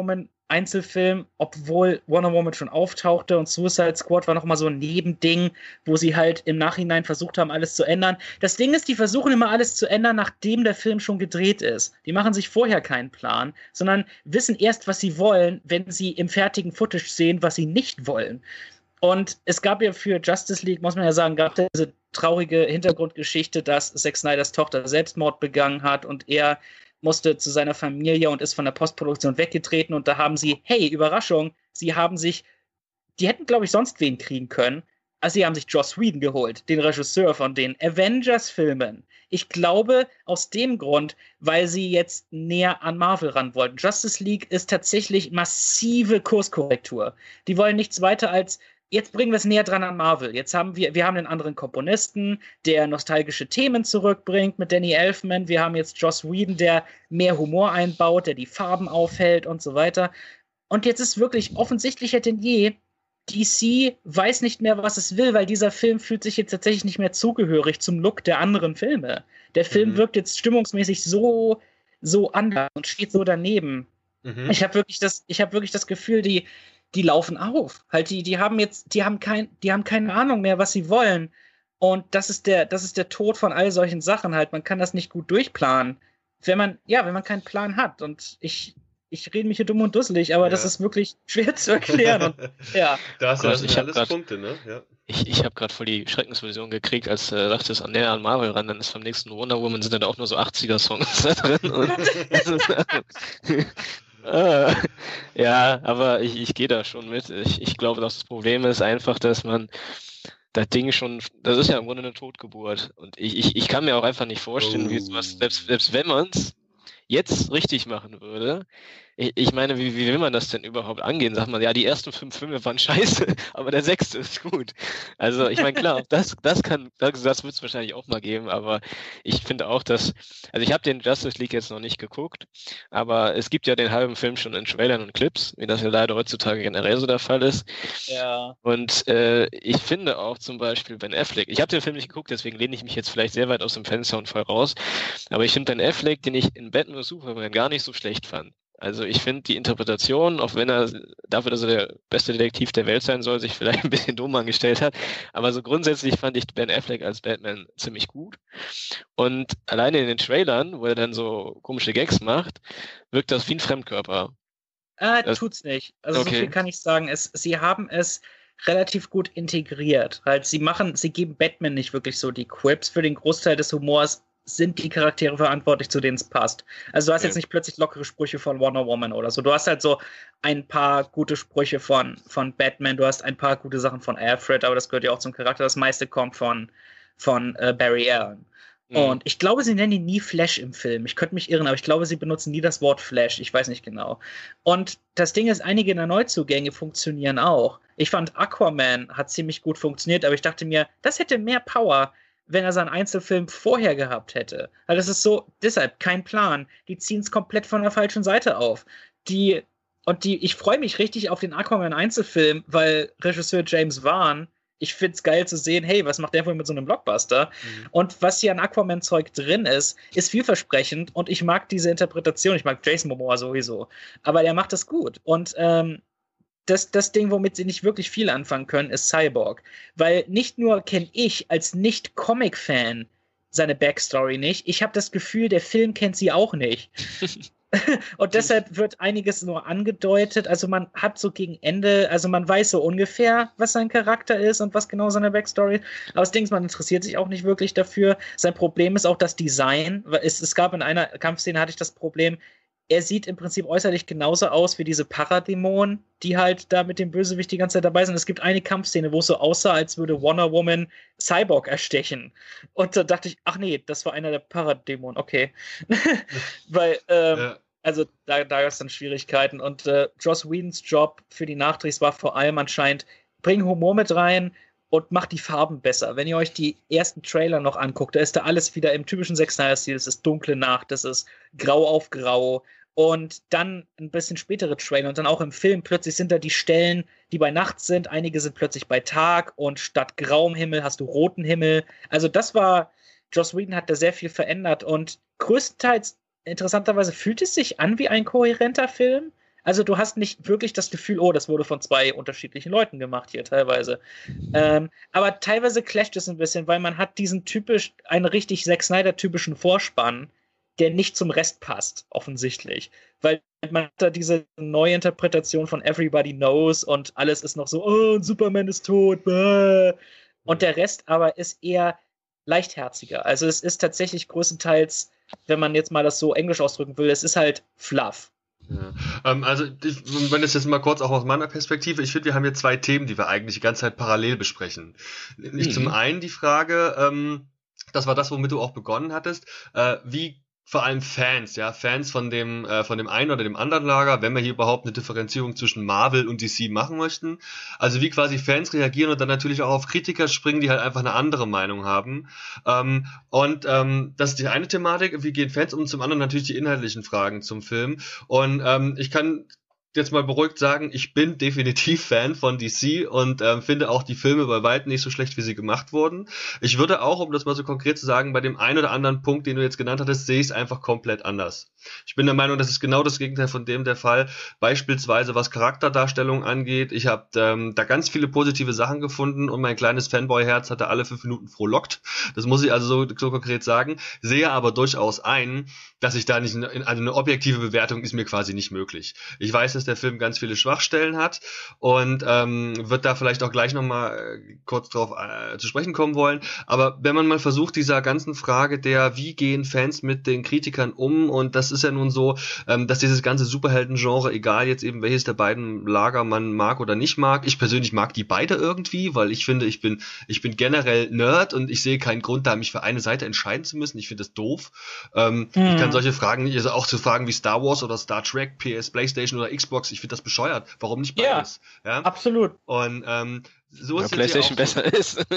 Einzelfilm, obwohl Wonder Woman schon auftauchte und Suicide Squad war nochmal so ein Nebending, wo sie halt im Nachhinein versucht haben, alles zu ändern. Das Ding ist, die versuchen immer alles zu ändern, nachdem der Film schon gedreht ist. Die machen sich vorher keinen Plan, sondern wissen erst, was sie wollen, wenn sie im fertigen Footage sehen, was sie nicht wollen. Und es gab ja für Justice League, muss man ja sagen, gab es diese traurige Hintergrundgeschichte, dass Zack Snyders Tochter Selbstmord begangen hat und er musste zu seiner Familie und ist von der Postproduktion weggetreten und da haben sie, hey, Überraschung, sie haben sich, die hätten, glaube ich, sonst wen kriegen können, also sie haben sich Joss Whedon geholt, den Regisseur von den Avengers-Filmen. Ich glaube, aus dem Grund, weil sie jetzt näher an Marvel ran wollten. Justice League ist tatsächlich massive Kurskorrektur. Die wollen nichts weiter als jetzt bringen wir es näher dran an Marvel. Jetzt haben wir, wir haben einen anderen Komponisten, der nostalgische Themen zurückbringt mit Danny Elfman. Wir haben jetzt Joss Whedon, der mehr Humor einbaut, der die Farben aufhält und so weiter. Und jetzt ist wirklich offensichtlicher denn je, D C weiß nicht mehr, was es will, weil dieser Film fühlt sich jetzt tatsächlich nicht mehr zugehörig zum Look der anderen Filme. Der Film mhm. wirkt jetzt stimmungsmäßig so, so anders und steht so daneben. Mhm. Ich habe wirklich das, ich habe wirklich das Gefühl, die die laufen auf. Halt, die, die haben jetzt, die haben kein, die haben keine Ahnung mehr, was sie wollen. Und das ist der, das ist der Tod von all solchen Sachen halt. Man kann das nicht gut durchplanen. Wenn man, ja, wenn man keinen Plan hat. Und ich, ich rede mich hier dumm und dusselig, aber ja. das ist wirklich schwer zu erklären. Und, ja. Da hast du also alles grad, Punkte, ne? Ja. Ich, ich habe gerade voll die Schreckensvision gekriegt, als äh, dachte es an näher an Marvel ran, dann ist vom nächsten Wonder Woman sind da auch nur so achtziger-Songs da drin. Und Äh, ja, aber ich, ich gehe da schon mit. Ich, ich glaube, das Problem ist einfach, dass man das Ding schon, das ist ja im Grunde eine Totgeburt. Und ich, ich, ich kann mir auch einfach nicht vorstellen, oh. wie sowas, selbst, selbst wenn man es jetzt richtig machen würde, ich, ich meine, wie, wie will man das denn überhaupt angehen? Sagt man, ja, die ersten fünf Filme waren scheiße, aber der sechste ist gut. Also ich meine, klar, das, das kann, das, das wird es wahrscheinlich auch mal geben, aber ich finde auch, dass, also ich habe den Justice League jetzt noch nicht geguckt, aber es gibt ja den halben Film schon in Trailern und Clips, wie das ja leider heutzutage generell so der Fall ist. Ja. Und äh, ich finde auch zum Beispiel Ben Affleck, ich habe den Film nicht geguckt, deswegen lehne ich mich jetzt vielleicht sehr weit aus dem Fenster und voll raus, aber ich finde Ben Affleck, den ich in Batman und Superman gar nicht so schlecht fand. Also ich finde die Interpretation, auch wenn er dafür, dass er der beste Detektiv der Welt sein soll, sich vielleicht ein bisschen dumm angestellt hat, aber so grundsätzlich fand ich Ben Affleck als Batman ziemlich gut. Und alleine in den Trailern, wo er dann so komische Gags macht, wirkt das wie ein Fremdkörper. Äh, das, tut's nicht. Also okay. So viel kann ich sagen. Es, sie haben es relativ gut integriert. Halt, sie machen, sie geben Batman nicht wirklich so die Quips. Für den Großteil des Humors sind die Charaktere verantwortlich, zu denen es passt. Also du hast okay. jetzt nicht plötzlich lockere Sprüche von Wonder Woman oder so. Du hast halt so ein paar gute Sprüche von, von Batman, du hast ein paar gute Sachen von Alfred, aber das gehört ja auch zum Charakter. Das meiste kommt von, von äh, Barry Allen. Mhm. Und ich glaube, sie nennen ihn nie Flash im Film. Ich könnte mich irren, aber ich glaube, sie benutzen nie das Wort Flash. Ich weiß nicht genau. Und das Ding ist, einige der Neuzugänge funktionieren auch. Ich fand Aquaman hat ziemlich gut funktioniert, aber ich dachte mir, das hätte mehr Power, wenn er seinen Einzelfilm vorher gehabt hätte. Weil das ist so, deshalb kein Plan. Die ziehen es komplett von der falschen Seite auf. Die, und die, ich freue mich richtig auf den Aquaman-Einzelfilm, weil Regisseur James Wan, ich finde es geil zu sehen, hey, was macht der wohl mit so einem Blockbuster? Mhm. Und was hier an Aquaman-Zeug drin ist, ist vielversprechend und ich mag diese Interpretation. Ich mag Jason Momoa sowieso. Aber der macht das gut. Und ähm, Das, das Ding, womit sie nicht wirklich viel anfangen können, ist Cyborg. Weil nicht nur kenne ich als Nicht-Comic-Fan seine Backstory nicht, ich habe das Gefühl, der Film kennt sie auch nicht. Und deshalb wird einiges nur angedeutet. Also man hat so gegen Ende, also man weiß so ungefähr, was sein Charakter ist und was genau seine Backstory ist. Aber das Ding ist, man interessiert sich auch nicht wirklich dafür. Sein Problem ist auch das Design. Es, es gab in einer Kampfszene, hatte ich das Problem, er sieht im Prinzip äußerlich genauso aus wie diese Paradämonen, die halt da mit dem Bösewicht die ganze Zeit dabei sind. Es gibt eine Kampfszene, wo es so aussah, als würde Wonder Woman Cyborg erstechen. Und da dachte ich, ach nee, das war einer der Paradämonen, okay. Weil, ähm, ja. also da, da gab es dann Schwierigkeiten. Und äh, Joss Whedons Job für die Nachdrehs war vor allem anscheinend, bring Humor mit rein und macht die Farben besser. Wenn ihr euch die ersten Trailer noch anguckt, da ist da alles wieder im typischen Zack Snyder-Stil. Das ist dunkle Nacht, das ist grau auf grau. Und dann ein bisschen spätere Trailer und dann auch im Film plötzlich sind da die Stellen, die bei Nacht sind. Einige sind plötzlich bei Tag und statt grauem Himmel hast du roten Himmel. Also das war, Joss Whedon hat da sehr viel verändert und größtenteils, interessanterweise, fühlt es sich an wie ein kohärenter Film. Also du hast nicht wirklich das Gefühl, oh, das wurde von zwei unterschiedlichen Leuten gemacht hier teilweise. Ähm, aber teilweise clasht es ein bisschen, weil man hat diesen typisch, einen richtig Zack Snyder-typischen Vorspann, der nicht zum Rest passt, offensichtlich. Weil man hat da diese Neuinterpretation von Everybody Knows und alles ist noch so, oh, Superman ist tot, bäh. Und der Rest aber ist eher leichtherziger. Also es ist tatsächlich größtenteils, wenn man jetzt mal das so englisch ausdrücken will, es ist halt Fluff. Ja. Ähm, also, ich, wenn das jetzt mal kurz auch aus meiner Perspektive, ich finde, wir haben hier zwei Themen, die wir eigentlich die ganze Zeit parallel besprechen. Nämlich mhm. zum einen die Frage, ähm, das war das, womit du auch begonnen hattest, äh, wie vor allem Fans, ja, Fans von dem äh, von dem einen oder dem anderen Lager, wenn wir hier überhaupt eine Differenzierung zwischen Marvel und D C machen möchten. Also wie quasi Fans reagieren und dann natürlich auch auf Kritiker springen, die halt einfach eine andere Meinung haben. Ähm, und ähm, das ist die eine Thematik, wie gehen Fans um, zum anderen natürlich die inhaltlichen Fragen zum Film. Und ähm, ich kann jetzt mal beruhigt sagen, ich bin definitiv Fan von D C und ähm, finde auch die Filme bei weitem nicht so schlecht, wie sie gemacht wurden. Ich würde auch, um das mal so konkret zu sagen, bei dem einen oder anderen Punkt, den du jetzt genannt hattest, sehe ich es einfach komplett anders. Ich bin der Meinung, das ist genau das Gegenteil von dem der Fall. Beispielsweise, was Charakterdarstellung angeht. Ich habe ähm, da ganz viele positive Sachen gefunden und mein kleines Fanboy-Herz hatte alle fünf Minuten frohlockt. Das muss ich also so, so konkret sagen. Sehe aber durchaus ein, dass ich da nicht, in, also eine objektive Bewertung ist mir quasi nicht möglich. Ich weiß, dass der Film ganz viele Schwachstellen hat und ähm, wird da vielleicht auch gleich nochmal äh, kurz drauf äh, zu sprechen kommen wollen. Aber wenn man mal versucht, dieser ganzen Frage der, wie gehen Fans mit den Kritikern um, und das ist ja nun so, ähm, dass dieses ganze Superhelden-Genre, egal jetzt eben welches der beiden Lager man mag oder nicht mag, ich persönlich mag die beide irgendwie, weil ich finde, ich bin ich bin generell Nerd und ich sehe keinen Grund, da mich für eine Seite entscheiden zu müssen. Ich finde das doof. Ähm, mhm. Ich kann solche Fragen nicht, also auch zu Fragen wie Star Wars oder Star Trek, P S, PlayStation oder Xbox, ich finde das bescheuert. Warum nicht beides? Ja, ja? Absolut. Und ähm, so ist ja, PlayStation auch besser so. ist.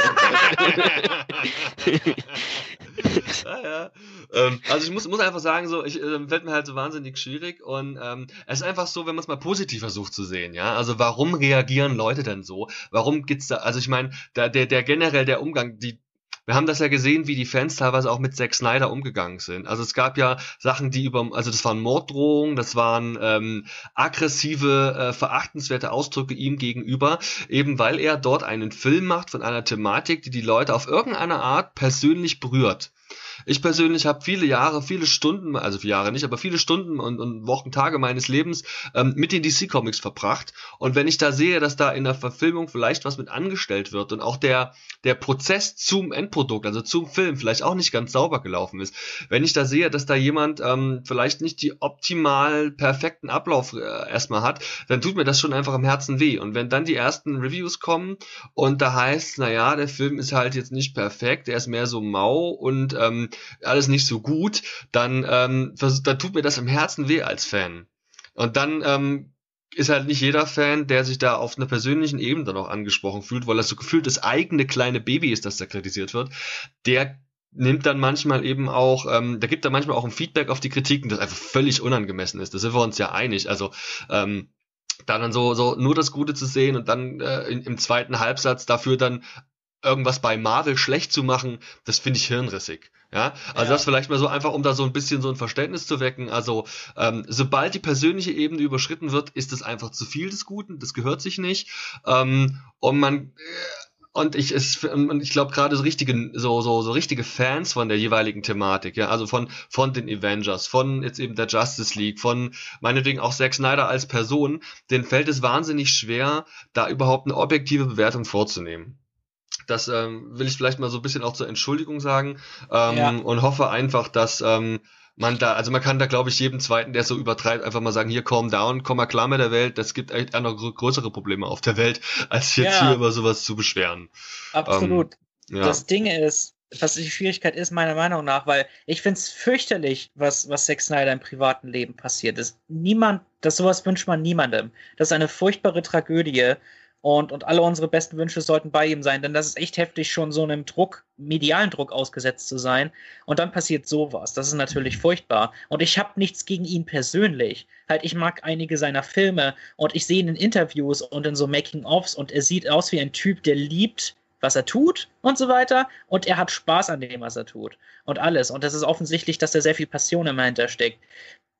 ja, ja. Ähm, also ich muss, muss einfach sagen, so, ich äh, fällt mir halt so wahnsinnig schwierig und ähm, es ist einfach so, wenn man es mal positiv versucht zu sehen, ja. Also warum reagieren Leute denn so? Warum gibt's da? Also ich meine, da der der generell der Umgang, die wir haben das ja gesehen, wie die Fans teilweise auch mit Zack Snyder umgegangen sind. Also es gab ja Sachen, die über, also das waren Morddrohungen, das waren ähm, aggressive, äh, verachtenswerte Ausdrücke ihm gegenüber, eben weil er dort einen Film macht von einer Thematik, die die Leute auf irgendeine Art persönlich berührt. Ich persönlich habe viele Jahre, viele Stunden, also viele Jahre nicht, aber viele Stunden und, und Wochen, Tage meines Lebens ähm, mit den D C-Comics verbracht. Und wenn ich da sehe, dass da in der Verfilmung vielleicht was mit angestellt wird und auch der der Prozess zum Endprodukt, also zum Film, vielleicht auch nicht ganz sauber gelaufen ist, wenn ich da sehe, dass da jemand ähm, vielleicht nicht die optimal perfekten Ablauf äh, erstmal hat, dann tut mir das schon einfach am Herzen weh. Und wenn dann die ersten Reviews kommen und da heißt, naja, der Film ist halt jetzt nicht perfekt, der ist mehr so mau und ähm, alles nicht so gut, dann, ähm, dann tut mir das im Herzen weh als Fan. Und dann ähm, ist halt nicht jeder Fan, der sich da auf einer persönlichen Ebene dann auch angesprochen fühlt, weil das so gefühlt das eigene kleine Baby ist, das da kritisiert wird, der nimmt dann manchmal eben auch, ähm, da gibt er manchmal auch ein Feedback auf die Kritiken, das einfach völlig unangemessen ist. Da sind wir uns ja einig. Also ähm, da dann so so nur das Gute zu sehen und dann äh, in, im zweiten Halbsatz dafür dann irgendwas bei Marvel schlecht zu machen, das finde ich hirnrissig. Ja, also ja. Das vielleicht mal so einfach, um da so ein bisschen so ein Verständnis zu wecken. Also ähm, sobald die persönliche Ebene überschritten wird, ist es einfach zu viel des Guten. Das gehört sich nicht. Ähm, und man äh, und ich es und ich glaube gerade so richtige so so so richtige Fans von der jeweiligen Thematik, ja, also von von den Avengers, von jetzt eben der Justice League, von meinetwegen auch Zack Snyder als Person, denen fällt es wahnsinnig schwer, da überhaupt eine objektive Bewertung vorzunehmen. Das ähm, will ich vielleicht mal so ein bisschen auch zur Entschuldigung sagen ähm, ja. und hoffe einfach, dass ähm, man da, also man kann da glaube ich jedem Zweiten, der so übertreibt, einfach mal sagen, hier calm down, komm mal klar mit der Welt, das gibt echt noch größere Probleme auf der Welt, als jetzt ja. hier über sowas zu beschweren. Absolut. Ähm, ja. Das Ding ist, was die Schwierigkeit ist, meiner Meinung nach, weil ich finde es fürchterlich, was, was Zack Snyder im privaten Leben passiert ist. Niemand, das sowas wünscht man niemandem. Das ist eine furchtbare Tragödie. Und, und alle unsere besten Wünsche sollten bei ihm sein, denn das ist echt heftig, schon so einem Druck, medialen Druck ausgesetzt zu sein. Und dann passiert sowas. Das ist natürlich furchtbar. Und ich habe nichts gegen ihn persönlich. Halt, ich mag einige seiner Filme und ich sehe ihn in Interviews und in so Making-ofs und er sieht aus wie ein Typ, der liebt, was er tut und so weiter. Und er hat Spaß an dem, was er tut. Und alles. Und das ist offensichtlich, dass da sehr viel Passion immer hintersteckt.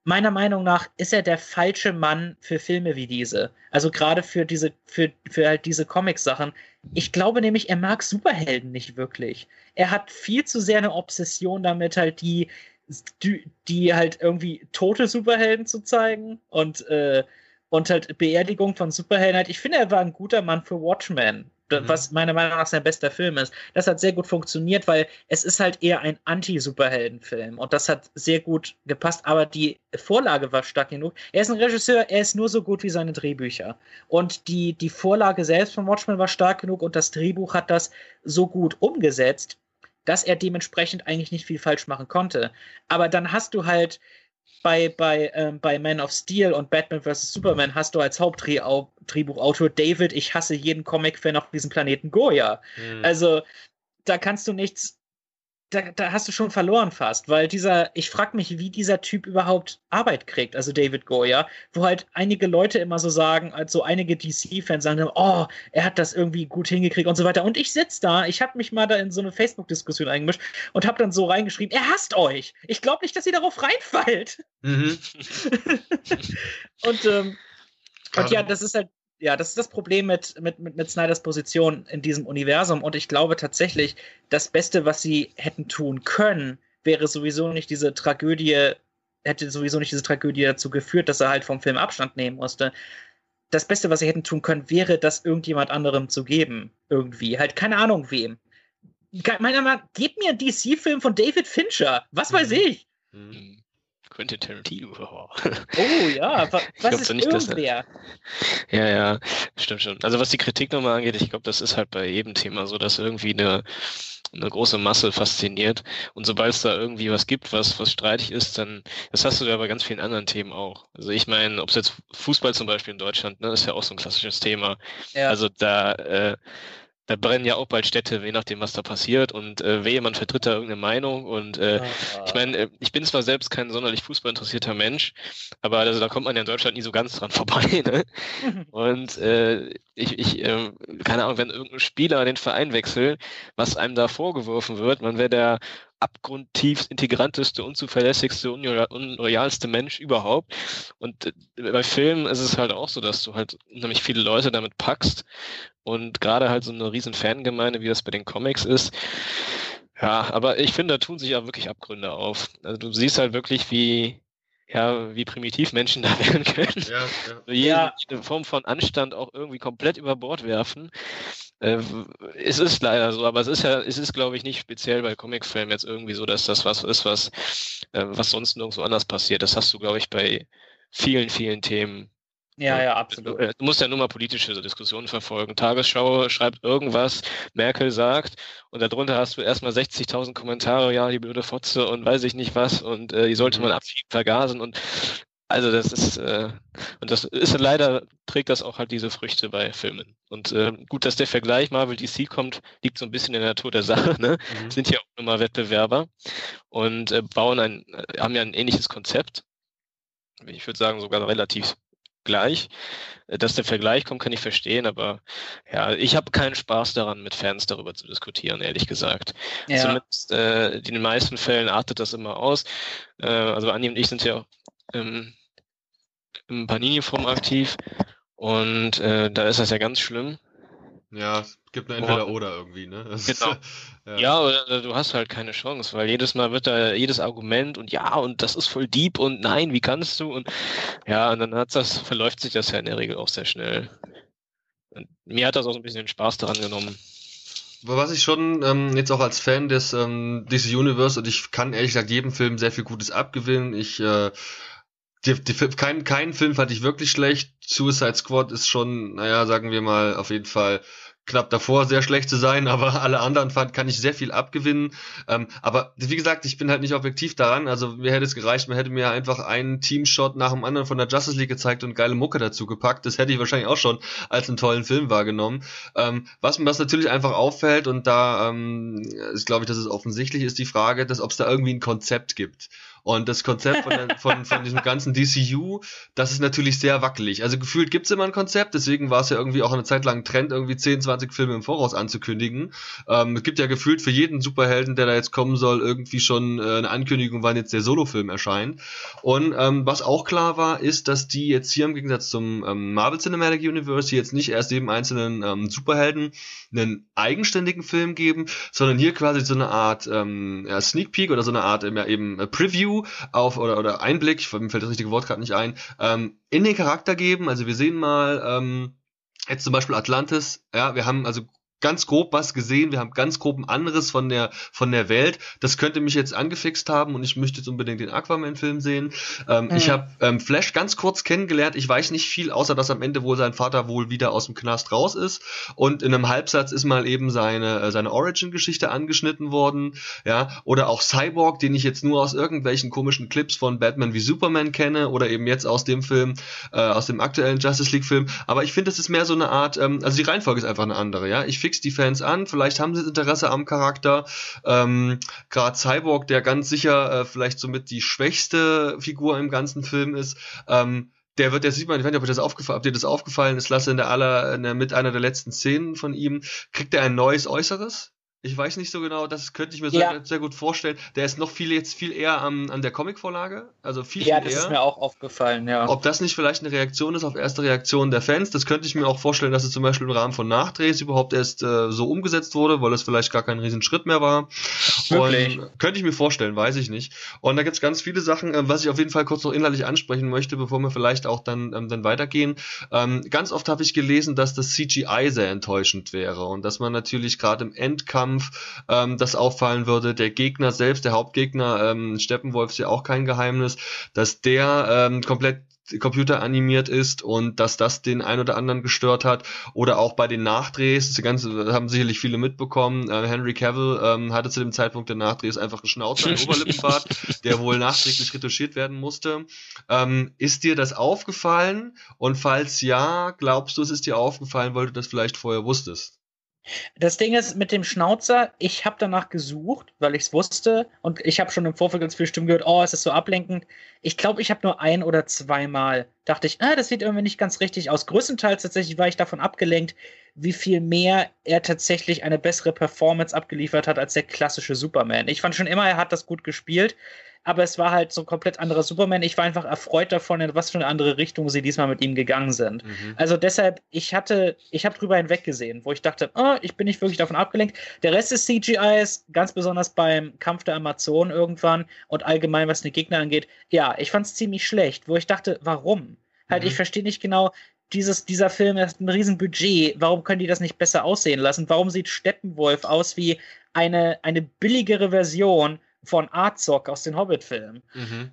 meiner Meinung nach ist er der falsche Mann für Filme wie diese. Also gerade für diese, für, für halt diese Comic-Sachen. Ich glaube nämlich, er mag Superhelden nicht wirklich. Er hat viel zu sehr eine Obsession damit, halt die, die, die halt irgendwie tote Superhelden zu zeigen und, äh, und halt Beerdigung von Superhelden. Halt. Ich finde, er war ein guter Mann für Watchmen. Was meiner Meinung nach sein bester Film ist. Das hat sehr gut funktioniert, weil es ist halt eher ein Anti-Superhelden-Film und das hat sehr gut gepasst, aber die Vorlage war stark genug. Er ist ein Regisseur, er ist nur so gut wie seine Drehbücher und die, die Vorlage selbst von Watchmen war stark genug und das Drehbuch hat das so gut umgesetzt, dass er dementsprechend eigentlich nicht viel falsch machen konnte. Aber dann hast du halt Bei, bei, ähm, bei Man of Steel und Batman versus. Superman hast du als Hauptdrehbuchautor David, ich hasse jeden Comic-Fan auf diesem Planeten Goya. Mhm. Also, da kannst du nichts, da, da hast du schon verloren fast, weil dieser, ich frage mich, wie dieser Typ überhaupt Arbeit kriegt, also David Goya, wo halt einige Leute immer so sagen, also einige D C-Fans sagen, oh, er hat das irgendwie gut hingekriegt und so weiter. Und ich sitze da, ich habe mich mal da in so eine Facebook-Diskussion eingemischt und habe dann so reingeschrieben, er hasst euch. Ich glaube nicht, dass ihr darauf reinfallt. Mhm. und, ähm, und ja, das ist halt, ja, das ist das Problem mit, mit, mit, mit Snyders Position in diesem Universum. Und ich glaube tatsächlich, das Beste, was sie hätten tun können, wäre sowieso nicht diese Tragödie, hätte sowieso nicht diese Tragödie dazu geführt, dass er halt vom Film Abstand nehmen musste. Das Beste, was sie hätten tun können, wäre, das irgendjemand anderem zu geben. Irgendwie. Halt keine Ahnung wem. Meiner Meinung nach, gebt mir einen D C-Film von David Fincher. Was mhm. weiß ich? Mhm. Quentin Tarantino. Oh ja, was glaub, ist nicht, irgendwer? Das, ja, ja, stimmt schon. Also was die Kritik nochmal angeht, ich glaube, das ist halt bei jedem Thema so, dass irgendwie eine, eine große Masse fasziniert. Und sobald es da irgendwie was gibt, was, was streitig ist, dann, das hast du ja bei ganz vielen anderen Themen auch. Also ich meine, ob es jetzt Fußball zum Beispiel in Deutschland, ne, ist ja auch so ein klassisches Thema. Ja. Also da, äh, Da brennen ja auch bald Städte, je nachdem, was da passiert. Und äh, wehe, man vertritt da irgendeine Meinung. Und äh, ah. ich meine, ich bin zwar selbst kein sonderlich fußballinteressierter Mensch, aber also, da kommt man ja in Deutschland nie so ganz dran vorbei. Ne? Und äh, ich, ich äh, keine Ahnung, wenn irgendein Spieler den Verein wechselt, was einem da vorgeworfen wird, man wäre der abgrundtiefst integranteste, unzuverlässigste, unloyalste Mensch überhaupt. Und äh, bei Filmen ist es halt auch so, dass du halt nämlich viele Leute damit packst. Und gerade halt so eine riesen Fangemeinde, wie das bei den Comics ist. Ja, aber ich finde, da tun sich ja wirklich Abgründe auf. Also du siehst halt wirklich, wie, ja, wie primitiv Menschen da werden können. Ja, ja. Jede, ja. jede Form von Anstand auch irgendwie komplett über Bord werfen. Äh, es ist leider so, aber es ist ja, es ist, glaube ich, nicht speziell bei Comicfilmen jetzt irgendwie so, dass das was ist, was, äh, was sonst nirgendwo anders passiert. Das hast du, glaube ich, bei vielen, vielen Themen. Ja, ja, absolut. Du, du musst ja nur mal politische Diskussionen verfolgen. Tagesschau schreibt irgendwas, Merkel sagt, und darunter hast du erstmal sechzigtausend Kommentare, ja, die blöde Fotze und weiß ich nicht was, und äh, die sollte man abschieben, vergasen, und also das ist, äh, und das ist leider, trägt das auch halt diese Früchte bei Filmen. Und äh, gut, dass der Vergleich Marvel D C kommt, liegt so ein bisschen in der Natur der Sache, ne? Mhm. Sind ja auch immer Wettbewerber und äh, bauen ein, haben ja ein ähnliches Konzept. Ich würde sagen, sogar relativ gleich. Dass der Vergleich kommt, kann ich verstehen, aber ja, ich habe keinen Spaß daran, mit Fans darüber zu diskutieren, ehrlich gesagt. Ja. Zumindest äh, in den meisten Fällen artet das immer aus. Äh, also Andi und ich sind ja ähm, im Panini-Forum aktiv und äh, da ist das ja ganz schlimm. Ja, es gibt nur entweder oh. oder irgendwie, ne? Das genau. Ist, ja, ja oder, du hast halt keine Chance, weil jedes Mal wird da jedes Argument und ja, und das ist voll deep und nein, wie kannst du? Und ja, und dann hat das, verläuft sich das ja in der Regel auch sehr schnell. Und mir hat das auch so ein bisschen den Spaß daran genommen. Was ich schon ähm, jetzt auch als Fan des ähm, D C Universe, und ich kann ehrlich gesagt jedem Film sehr viel Gutes abgewinnen. Ich äh, Die, die, kein, kein Film fand ich wirklich schlecht. Suicide Squad ist schon, naja, sagen wir mal, auf jeden Fall knapp davor, sehr schlecht zu sein, aber alle anderen fand, kann ich sehr viel abgewinnen. Ähm, aber wie gesagt, ich bin halt nicht objektiv daran. Also mir hätte es gereicht, man hätte mir einfach einen Teamshot nach dem anderen von der Justice League gezeigt und geile Mucke dazu gepackt. Das hätte ich wahrscheinlich auch schon als einen tollen Film wahrgenommen. Ähm, was mir was natürlich einfach auffällt, und da ähm, ist, glaube ich, dass es offensichtlich ist, die Frage, dass ob es da irgendwie ein Konzept gibt. Und das Konzept von, der, von, von diesem ganzen D C U, das ist natürlich sehr wackelig. Also gefühlt gibt's immer ein Konzept, deswegen war es ja irgendwie auch eine Zeit lang ein Trend, irgendwie zehn, zwanzig Filme im Voraus anzukündigen. Ähm, es gibt ja gefühlt für jeden Superhelden, der da jetzt kommen soll, irgendwie schon äh, eine Ankündigung, wann jetzt der Solofilm erscheint. Und ähm, was auch klar war, ist, dass die jetzt hier im Gegensatz zum ähm, Marvel Cinematic Universe jetzt nicht erst jedem einzelnen ähm, Superhelden einen eigenständigen Film geben, sondern hier quasi so eine Art ähm, ja, Sneak Peek oder so eine Art ähm, ja, eben äh, Preview auf oder oder Einblick, mir fällt das richtige Wort gerade nicht ein, ähm, in den Charakter geben. Also wir sehen mal ähm, jetzt zum Beispiel Atlantis, ja, wir haben also ganz grob was gesehen, wir haben ganz grob ein anderes von der von der Welt. Das könnte mich jetzt angefixt haben und ich möchte jetzt unbedingt den Aquaman-Film sehen. Ähm, mhm. Ich habe ähm, Flash ganz kurz kennengelernt. Ich weiß nicht viel, außer dass am Ende wohl sein Vater wohl wieder aus dem Knast raus ist. Und in einem Halbsatz ist mal eben seine äh, seine Origin-Geschichte angeschnitten worden. Ja, oder auch Cyborg, den ich jetzt nur aus irgendwelchen komischen Clips von Batman wie Superman kenne oder eben jetzt aus dem Film, äh, aus dem aktuellen Justice League-Film. Aber ich finde, das ist mehr so eine Art, ähm, also die Reihenfolge ist einfach eine andere. Ja, ich fix die Fans an, vielleicht haben sie Interesse am Charakter. Ähm, Gerade Cyborg, der ganz sicher äh, vielleicht somit die schwächste Figur im ganzen Film ist, ähm, der wird, der sieht man, ich weiß nicht, ob, das aufgefallen, ob dir das aufgefallen ist, Lasse, in der aller, in der, mit einer der letzten Szenen von ihm, kriegt er ein neues Äußeres? Ich weiß nicht so genau, das könnte ich mir ja. sehr, sehr gut vorstellen. Der ist noch viel jetzt viel eher am, an der Comicvorlage, also viel, ja, viel eher. Ja, das ist mir auch aufgefallen, ja. Ob das nicht vielleicht eine Reaktion ist auf erste Reaktionen der Fans, das könnte ich mir auch vorstellen, dass es zum Beispiel im Rahmen von Nachdrehs überhaupt erst äh, so umgesetzt wurde, weil es vielleicht gar kein Riesenschritt mehr war. Wirklich? Und könnte ich mir vorstellen, weiß ich nicht. Und da gibt's ganz viele Sachen, äh, was ich auf jeden Fall kurz noch inhaltlich ansprechen möchte, bevor wir vielleicht auch dann ähm, dann weitergehen. Ähm, ganz oft habe ich gelesen, dass das C G I sehr enttäuschend wäre und dass man natürlich gerade im Endkampf ähm, das auffallen würde. Der Gegner selbst, der Hauptgegner, ähm, Steppenwolf ist ja auch kein Geheimnis, dass der ähm, komplett computeranimiert ist und dass das den ein oder anderen gestört hat. Oder auch bei den Nachdrehs, das Ganze haben sicherlich viele mitbekommen, äh, Henry Cavill ähm, hatte zu dem Zeitpunkt der Nachdrehs einfach einen Schnauzer, einen Oberlippenbart, der wohl nachträglich retuschiert werden musste. Ähm, ist dir das aufgefallen? Und falls ja, glaubst du, es ist dir aufgefallen, weil du das vielleicht vorher wusstest? Das Ding ist, mit dem Schnauzer, ich habe danach gesucht, weil ich es wusste und ich habe schon im Vorfeld ganz viele Stimmen gehört, oh, es ist so ablenkend. Ich glaube, ich habe nur ein oder zweimal dachte ich, ah, das sieht irgendwie nicht ganz richtig aus. Größtenteils tatsächlich war ich davon abgelenkt, wie viel mehr er tatsächlich eine bessere Performance abgeliefert hat als der klassische Superman. Ich fand schon immer, er hat das gut gespielt, aber es war halt so ein komplett anderer Superman. Ich war einfach erfreut davon, in was für eine andere Richtung sie diesmal mit ihm gegangen sind. Mhm. Also deshalb, ich hatte, ich habe drüber hinweggesehen, wo ich dachte, oh, ich bin nicht wirklich davon abgelenkt. Der Rest des C G Is, ganz besonders beim Kampf der Amazonen irgendwann und allgemein, was die Gegner angeht, ja, ich fand es ziemlich schlecht, wo ich dachte, warum? Halt, mhm. ich verstehe nicht genau, dieses, dieser Film hat ein riesen Budget, warum können die das nicht besser aussehen lassen? Warum sieht Steppenwolf aus wie eine, eine billigere Version von Arzog aus den Hobbit-Filmen? Mhm.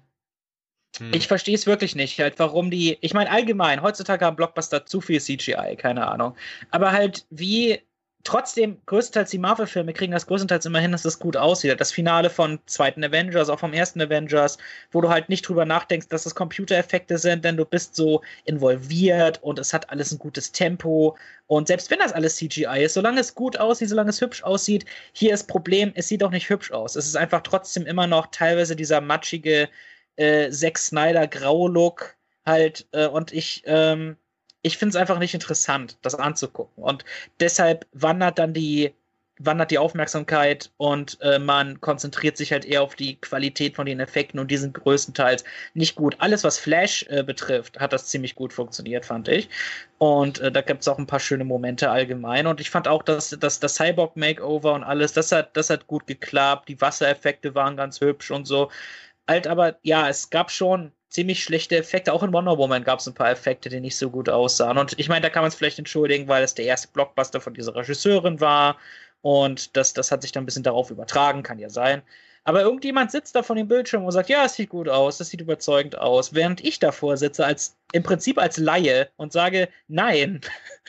Mhm. Ich verstehe es wirklich nicht, halt, warum die, ich meine allgemein, heutzutage haben Blockbuster zu viel C G I, keine Ahnung, aber halt wie, trotzdem, größtenteils die Marvel-Filme kriegen das größtenteils immer hin, dass das gut aussieht. Das Finale von zweiten Avengers, auch vom ersten Avengers, wo du halt nicht drüber nachdenkst, dass das Computereffekte sind, denn du bist so involviert und es hat alles ein gutes Tempo. Und selbst wenn das alles C G I ist, solange es gut aussieht, solange es hübsch aussieht, hier ist das Problem, es sieht auch nicht hübsch aus. Es ist einfach trotzdem immer noch teilweise dieser matschige äh, Zack Snyder-Grau-Look halt äh, und ich, ähm, ich finde es einfach nicht interessant, das anzugucken. Und deshalb wandert dann die, wandert die Aufmerksamkeit und äh, man konzentriert sich halt eher auf die Qualität von den Effekten und die sind größtenteils nicht gut. Alles, was Flash äh, betrifft, hat das ziemlich gut funktioniert, fand ich. Und äh, da gibt es auch ein paar schöne Momente allgemein. Und ich fand auch, dass, dass das Cyborg-Makeover und alles, das hat, das hat gut geklappt. Die Wassereffekte waren ganz hübsch und so. Halt, aber ja, es gab schon ziemlich schlechte Effekte. Auch in Wonder Woman gab es ein paar Effekte, die nicht so gut aussahen. Und ich meine, da kann man es vielleicht entschuldigen, weil es der erste Blockbuster von dieser Regisseurin war. Und das, das hat sich dann ein bisschen darauf übertragen, kann ja sein. Aber irgendjemand sitzt da vor dem Bildschirm und sagt, ja, es sieht gut aus, das sieht überzeugend aus. Während ich davor sitze, als im Prinzip als Laie und sage, nein.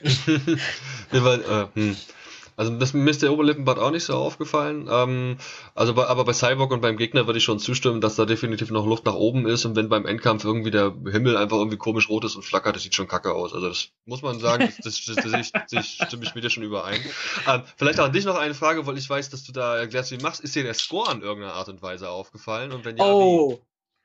ja, weil, äh, hm. Also das, mir ist der Oberlippenbart auch nicht so aufgefallen. Ähm, also bei, aber bei Cyborg und beim Gegner würde ich schon zustimmen, dass da definitiv noch Luft nach oben ist. Und wenn beim Endkampf irgendwie der Himmel einfach irgendwie komisch rot ist und flackert, das sieht schon kacke aus. Also das muss man sagen, das, das, das, das, das, das stimme ich mit dir schon überein. Ähm, vielleicht auch an dich noch eine Frage, weil ich weiß, dass du da erklärst, wie du machst. Ist dir der Score an irgendeiner Art und Weise aufgefallen? Und wenn ja, oh. wie?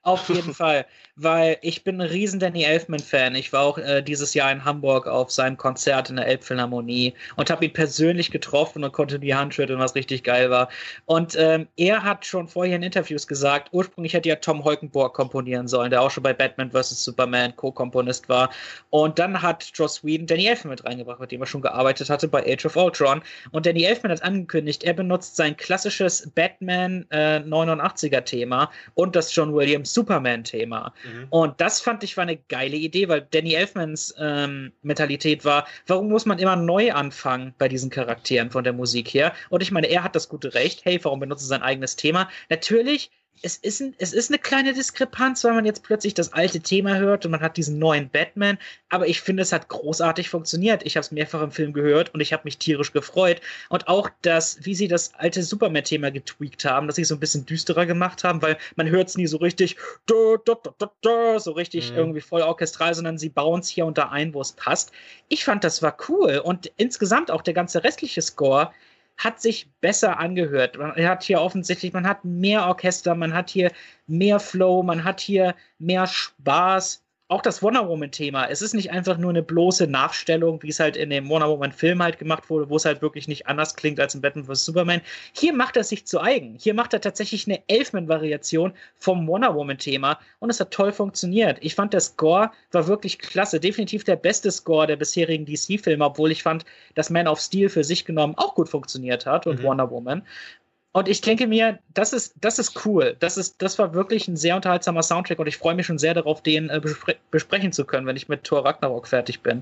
Auf jeden Fall, weil ich bin ein riesen Danny Elfman-Fan. Ich war auch äh, dieses Jahr in Hamburg auf seinem Konzert in der Elbphilharmonie und habe ihn persönlich getroffen und konnte die Hand schütteln, was richtig geil war. Und ähm, er hat schon vorher in Interviews gesagt, ursprünglich hätte ja Tom Holkenborg komponieren sollen, der auch schon bei Batman versus. Superman Co-Komponist war. Und dann hat Joss Whedon Danny Elfman mit reingebracht, mit dem er schon gearbeitet hatte bei Age of Ultron. Und Danny Elfman hat angekündigt, er benutzt sein klassisches Batman äh, neunundachtziger-Thema und das John Williams Superman-Thema. Mhm. Und das fand ich war eine geile Idee, weil Danny Elfmans ähm, Mentalität war, warum muss man immer neu anfangen bei diesen Charakteren von der Musik her? Und ich meine, er hat das gute Recht. Hey, warum benutzt er sein eigenes Thema? Natürlich, es ist, ein, es ist eine kleine Diskrepanz, weil man jetzt plötzlich das alte Thema hört und man hat diesen neuen Batman, aber ich finde, es hat großartig funktioniert. Ich habe es mehrfach im Film gehört und ich habe mich tierisch gefreut. Und auch das, wie sie das alte Superman-Thema getweakt haben, dass sie es so ein bisschen düsterer gemacht haben, weil man hört es nie so richtig da, da, da, da, so richtig mhm. irgendwie voll orchestral, sondern sie bauen es hier und da ein, wo es passt. Ich fand, das war cool. Und insgesamt auch der ganze restliche Score hat sich besser angehört. Man hat hier offensichtlich, man hat mehr Orchester, man hat hier mehr Flow, man hat hier mehr Spaß. Auch das Wonder Woman-Thema. Es ist nicht einfach nur eine bloße Nachstellung, wie es halt in dem Wonder Woman-Film halt gemacht wurde, wo es halt wirklich nicht anders klingt als in Batman versus. Superman. Hier macht er sich zu eigen. Hier macht er tatsächlich eine Elfman-Variation vom Wonder Woman-Thema und es hat toll funktioniert. Ich fand, der Score war wirklich klasse. Definitiv der beste Score der bisherigen D C-Filme, obwohl ich fand, dass Man of Steel für sich genommen auch gut funktioniert hat und mhm. Wonder Woman. Und ich denke mir, das ist, das ist cool. Das ist, das war wirklich ein sehr unterhaltsamer Soundtrack und ich freue mich schon sehr darauf, den äh, bespre- besprechen zu können, wenn ich mit Thor Ragnarok fertig bin.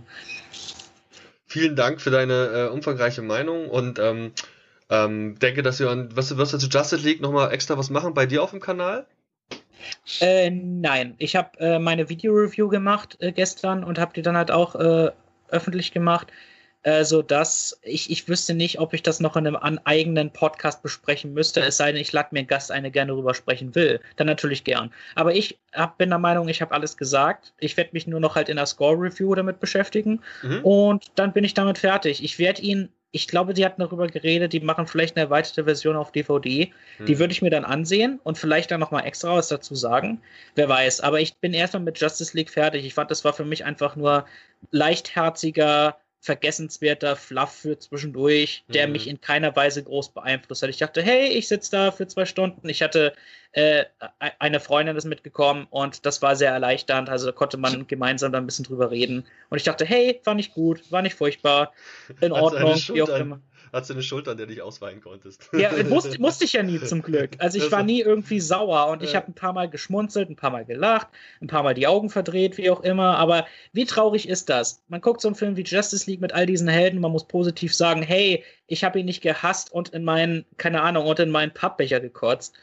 Vielen Dank für deine äh, umfangreiche Meinung und ähm, ähm, denke, dass wir, an, was, wirst du zu Justice League nochmal extra was machen bei dir auf dem Kanal? Äh, nein, ich habe äh, meine Video-Review gemacht äh, gestern und habe die dann halt auch äh, öffentlich gemacht. Also dass ich, ich wüsste nicht, ob ich das noch in einem an eigenen Podcast besprechen müsste, es sei denn, ich lade mir einen Gast eine gerne rüber sprechen will. Dann natürlich gern. Aber ich hab, bin der Meinung, ich habe alles gesagt. Ich werde mich nur noch halt in der Score-Review damit beschäftigen mhm. und dann bin ich damit fertig. Ich werde ihn, ich glaube, die hatten darüber geredet, die machen vielleicht eine erweiterte Version auf D V D. Mhm. Die würde ich mir dann ansehen und vielleicht dann nochmal extra was dazu sagen. Wer weiß. Aber ich bin erstmal mit Justice League fertig. Ich fand, das war für mich einfach nur leichtherziger, vergessenswerter Fluff für zwischendurch, der mhm. mich in keiner Weise groß beeinflusst hat. Ich dachte, hey, ich sitze da für zwei Stunden. Ich hatte äh, eine Freundin ist mitgekommen und das war sehr erleichternd. Also da konnte man gemeinsam da ein bisschen drüber reden. Und ich dachte, hey, war nicht gut, war nicht furchtbar, in Ordnung, wie auch immer. Hattest du eine Schuld, an der du dich ausweinen konntest? Ja, musste, musste ich ja nie zum Glück. Also ich war nie irgendwie sauer und ich habe ein paar Mal geschmunzelt, ein paar Mal gelacht, ein paar Mal die Augen verdreht, wie auch immer. Aber wie traurig ist das? Man guckt so einen Film wie Justice League mit all diesen Helden und man muss positiv sagen, hey, ich habe ihn nicht gehasst und in meinen, keine Ahnung, und in meinen Pappbecher gekotzt.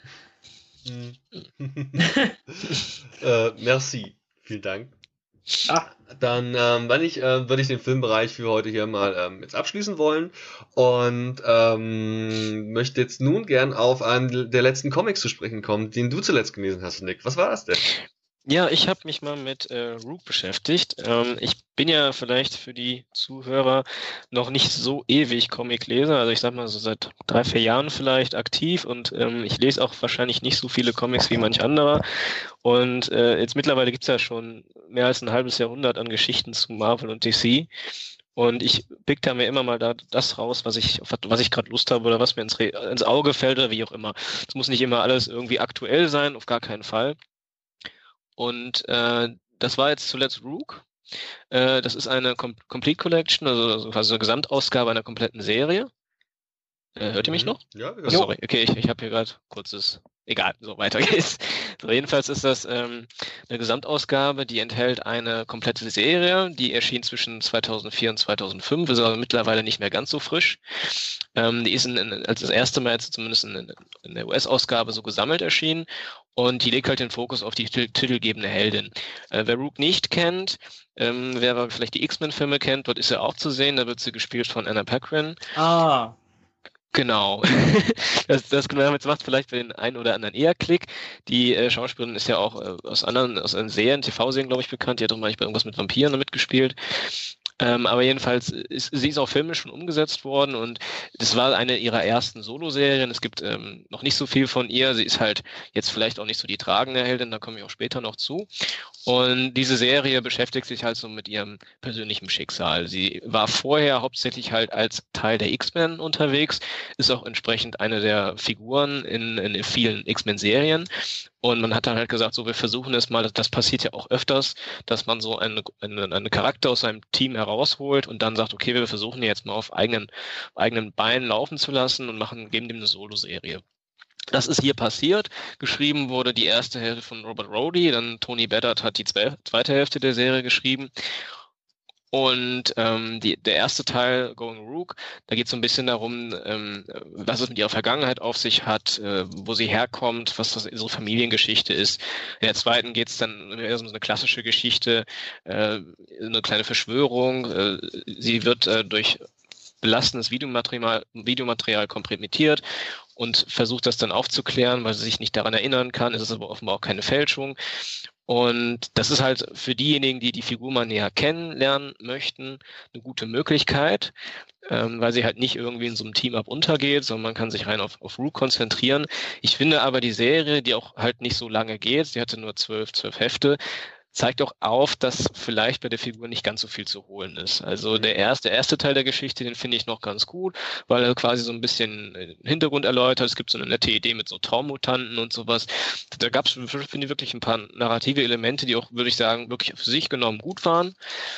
äh, merci. Vielen Dank. Ah, dann ähm, wenn ich, äh, würde ich den Filmbereich für heute hier mal ähm, jetzt abschließen wollen und ähm, möchte jetzt nun gern auf einen der letzten Comics zu sprechen kommen, den du zuletzt gelesen hast, Nick. Was war das denn? Ja, ich habe mich mal mit äh, Rook beschäftigt. Ähm, ich bin ja vielleicht für die Zuhörer noch nicht so ewig Comicleser, also ich sag mal so seit drei, vier Jahren vielleicht aktiv und ähm, ich lese auch wahrscheinlich nicht so viele Comics wie manch anderer. Und äh, jetzt mittlerweile gibt's ja schon mehr als ein halbes Jahrhundert an Geschichten zu Marvel und D C. Und ich pick da mir immer mal da das raus, was ich, was ich gerade Lust habe oder was mir ins, Re- ins Auge fällt oder wie auch immer. Es muss nicht immer alles irgendwie aktuell sein, auf gar keinen Fall. Und äh, das war jetzt zuletzt Rook. Äh, das ist eine Com- Complete Collection, also quasi eine Gesamtausgabe einer kompletten Serie. Äh, hört ihr mich noch? Ja, wir oh, sorry, okay, ich, ich habe hier gerade kurzes... Egal, so weiter geht's. So, jedenfalls ist das ähm, eine Gesamtausgabe, die enthält eine komplette Serie, die erschien zwischen zweitausendvier und zweitausendfünf, ist aber mittlerweile nicht mehr ganz so frisch. Ähm, die ist in, in, als das erste Mal jetzt zumindest in, in der U S-Ausgabe so gesammelt erschienen und die legt halt den Fokus auf die t- titelgebende Heldin. Äh, wer Rook nicht kennt, ähm, wer aber vielleicht die X-Men-Filme kennt, dort ist sie auch zu sehen, da wird sie gespielt von Anna Paquin. Ah. Genau. das, das jetzt macht vielleicht für den einen oder anderen eher Klick. Die äh, Schauspielerin ist ja auch äh, aus anderen, aus anderen Serien, T V-Serien, glaube ich, bekannt. Die hat doch manchmal irgendwas mit Vampiren mitgespielt. Ähm, aber jedenfalls ist sie ist auch filmisch schon umgesetzt worden und das war eine ihrer ersten Solo-Serien. Es gibt ähm, noch nicht so viel von ihr. Sie ist halt jetzt vielleicht auch nicht so die tragende Heldin, da komme ich auch später noch zu. Und diese Serie beschäftigt sich halt so mit ihrem persönlichen Schicksal. Sie war vorher hauptsächlich halt als Teil der X-Men unterwegs, ist auch entsprechend eine der Figuren in, in vielen X-Men-Serien. Und man hat dann halt gesagt, so wir versuchen es mal, das, das passiert ja auch öfters, dass man so einen eine, eine Charakter aus seinem Team herausholt und dann sagt, okay, wir versuchen ihn jetzt mal auf eigenen, eigenen Beinen laufen zu lassen und machen, geben dem eine Solo-Serie. Das ist hier passiert. Geschrieben wurde die erste Hälfte von Robert Roddy, dann Tony Bedard hat die zweite Hälfte der Serie geschrieben. Und ähm, die, der erste Teil, Going Rogue, da geht es so ein bisschen darum, ähm, was es mit ihrer Vergangenheit auf sich hat, äh, wo sie herkommt, was das ihre Familiengeschichte ist. In der zweiten geht es dann eher um so eine klassische Geschichte, äh, eine kleine Verschwörung. Äh, sie wird äh, durch belastendes Videomaterial, Videomaterial komprimiert und versucht das dann aufzuklären, weil sie sich nicht daran erinnern kann. Es ist aber offenbar auch keine Fälschung. Und das ist halt für diejenigen, die die Figur mal näher kennenlernen möchten, eine gute Möglichkeit, ähm, weil sie halt nicht irgendwie in so einem Team-Up untergeht, sondern man kann sich rein auf, auf Rogue konzentrieren. Ich finde aber die Serie, die auch halt nicht so lange geht, sie hatte nur zwölf, zwölf Hefte, zeigt auch auf, dass vielleicht bei der Figur nicht ganz so viel zu holen ist. Also der erste, der erste Teil der Geschichte, den finde ich noch ganz gut, weil er quasi so ein bisschen den Hintergrund erläutert. Es gibt so eine nette Idee mit so Traummutanten und sowas. Da gab es, finde ich, wirklich ein paar narrative Elemente, die auch, würde ich sagen, wirklich für sich genommen gut waren.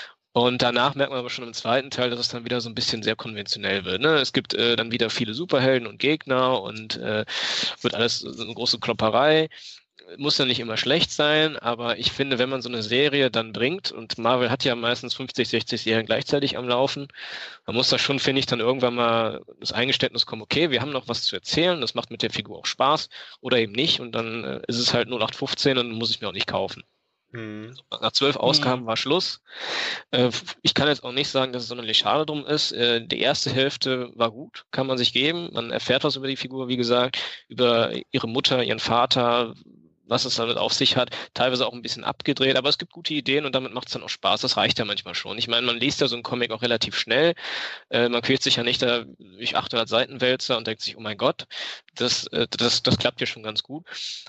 Und danach merkt man aber schon im zweiten Teil, dass es dann wieder so ein bisschen sehr konventionell wird. Ne? Es gibt äh, dann wieder viele Superhelden und Gegner und äh, wird alles so eine große Klopperei. Muss ja nicht immer schlecht sein, aber ich finde, wenn man so eine Serie dann bringt, und Marvel hat ja meistens fünfzig, sechzig Serien gleichzeitig am Laufen, dann muss da schon, finde ich, dann irgendwann mal das Eingeständnis kommen, okay, wir haben noch was zu erzählen, das macht mit der Figur auch Spaß oder eben nicht und dann äh, ist es halt null acht fünfzehn und muss ich mir auch nicht kaufen. Mhm. Nach zwölf Ausgaben mhm. war Schluss. Äh, ich kann jetzt auch nicht sagen, dass es sonderlich schade drum ist. Äh, die erste Hälfte war gut, kann man sich geben. Man erfährt was über die Figur, wie gesagt, über ihre Mutter, ihren Vater, was es damit auf sich hat, teilweise auch ein bisschen abgedreht, aber es gibt gute Ideen und damit macht es dann auch Spaß, das reicht ja manchmal schon. Ich meine, man liest ja so einen Comic auch relativ schnell, äh, man quält sich ja nicht da durch achthundert Seitenwälzer und denkt sich, oh mein Gott, das, äh, das, das klappt ja schon ganz gut.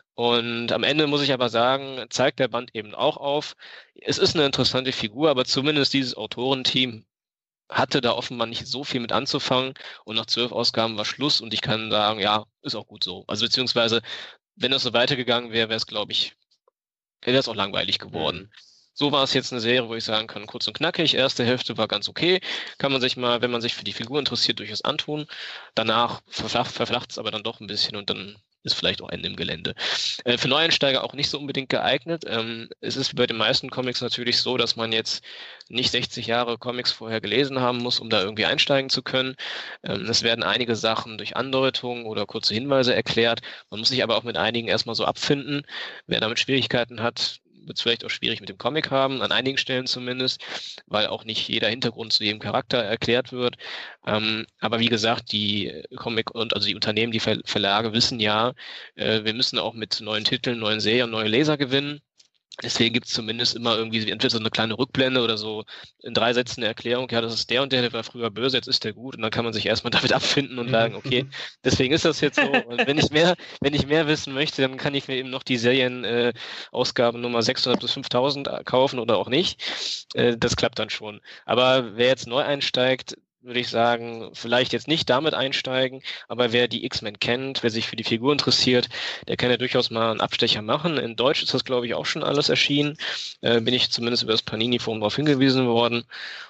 Und am Ende muss ich aber sagen, zeigt der Band eben auch auf, es ist eine interessante Figur, aber zumindest dieses Autorenteam hatte da offenbar nicht so viel mit anzufangen und nach zwölf Ausgaben war Schluss und ich kann sagen, ja, ist auch gut so. Also beziehungsweise wenn das so weitergegangen wäre, wäre es, glaube ich, wäre es auch langweilig geworden. Mhm. So war es jetzt eine Serie, wo ich sagen kann, kurz und knackig, erste Hälfte war ganz okay, kann man sich mal, wenn man sich für die Figur interessiert, durchaus antun. Danach verflacht, verflacht es aber dann doch ein bisschen und dann ist vielleicht auch Ende im Gelände. Äh, für Neueinsteiger auch nicht so unbedingt geeignet. Ähm, es ist bei den meisten Comics natürlich so, dass man jetzt nicht sechzig Jahre Comics vorher gelesen haben muss, um da irgendwie einsteigen zu können. Ähm, es werden einige Sachen durch Andeutungen oder kurze Hinweise erklärt. Man muss sich aber auch mit einigen erstmal so abfinden. Wer damit Schwierigkeiten hat, wird es vielleicht auch schwierig mit dem Comic haben, an einigen Stellen zumindest, weil auch nicht jeder Hintergrund zu jedem Charakter erklärt wird. Ähm, aber wie gesagt, die Comic und also die Unternehmen, die Ver Verlage wissen ja, äh, wir müssen auch mit neuen Titeln, neuen Serien, neue Leser gewinnen. Deswegen gibt es zumindest immer irgendwie entweder so eine kleine Rückblende oder so in drei Sätzen eine Erklärung, ja, das ist der und der, der war früher böse, jetzt ist der gut und dann kann man sich erstmal damit abfinden und sagen, okay, deswegen ist das jetzt so und wenn ich mehr, wenn ich mehr wissen möchte, dann kann ich mir eben noch die Serien-Ausgaben äh, Nummer sechshundert bis fünftausend kaufen oder auch nicht. Äh, das klappt dann schon. Aber wer jetzt neu einsteigt, würde ich sagen, vielleicht jetzt nicht damit einsteigen, aber wer die X-Men kennt, wer sich für die Figur interessiert, der kann ja durchaus mal einen Abstecher machen. In Deutsch ist das, glaube ich, auch schon alles erschienen. Äh, bin ich zumindest über das Panini-Forum darauf hingewiesen worden.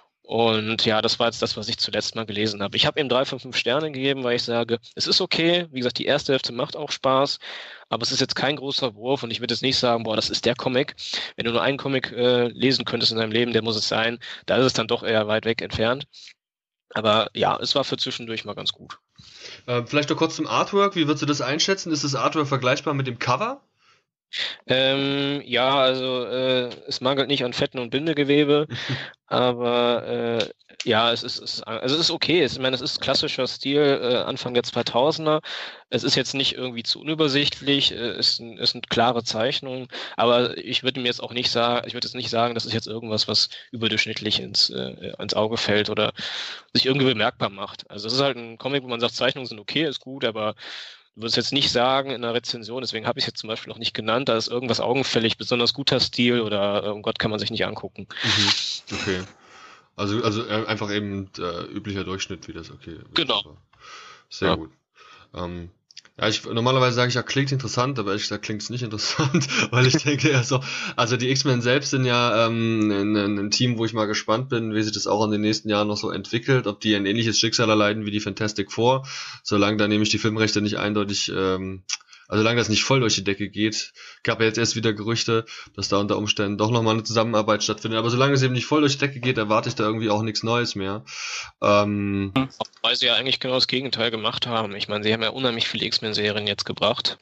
Und ja, das war jetzt das, was ich zuletzt mal gelesen habe. Ich habe ihm drei von fünf Sterne gegeben, weil ich sage, es ist okay. Wie gesagt, die erste Hälfte macht auch Spaß, aber es ist jetzt kein großer Wurf und ich würde jetzt nicht sagen, boah, das ist der Comic. Wenn du nur einen Comic äh, lesen könntest in deinem Leben, der muss es sein. Da ist es dann doch eher weit weg entfernt. Aber ja, es war für zwischendurch mal ganz gut. Äh, vielleicht noch kurz zum Artwork. Wie würdest du das einschätzen? Ist das Artwork vergleichbar mit dem Cover? Ähm, ja, also äh, es mangelt nicht an Fetten und Bindegewebe, aber äh, Ja, es ist, es ist, also es ist okay. Es, ich meine, es ist klassischer Stil äh, Anfang der zweitausender. Es ist jetzt nicht irgendwie zu unübersichtlich. äh, Es, sind- es sind klare Zeichnungen, aber ich würde mir jetzt auch nicht sagen, ich würde jetzt nicht sagen, das ist jetzt irgendwas, was überdurchschnittlich ins, äh, ins Auge fällt oder sich irgendwie bemerkbar macht. Also es ist halt ein Comic, wo man sagt, Zeichnungen sind okay, ist gut, aber du würdest jetzt nicht sagen in einer Rezension, deswegen habe ich es jetzt zum Beispiel auch nicht genannt, da ist irgendwas augenfällig, besonders guter Stil oder äh, um Gott kann man sich nicht angucken. Mhm. Okay. Also, also äh, einfach eben äh, üblicher Durchschnitt, wie das okay. Genau. Super. Sehr Ja. gut. Ähm, ja, ich normalerweise sage ich ja, klingt interessant, aber ehrlich gesagt klingt es nicht interessant, weil ich denke eher so, also die X-Men selbst sind ja ähm, ein, ein Team, wo ich mal gespannt bin, wie sich das auch in den nächsten Jahren noch so entwickelt, ob die ein ähnliches Schicksal erleiden wie die Fantastic Four, solange da nämlich die Filmrechte nicht eindeutig, ähm, also solange das nicht voll durch die Decke geht. Gab ja jetzt erst wieder Gerüchte, dass da unter Umständen doch nochmal eine Zusammenarbeit stattfindet, aber solange es eben nicht voll durch die Decke geht, erwarte ich da irgendwie auch nichts Neues mehr. Ähm, Weil sie ja eigentlich genau das Gegenteil gemacht haben. Ich meine, sie haben ja unheimlich viele X-Men-Serien jetzt gebracht.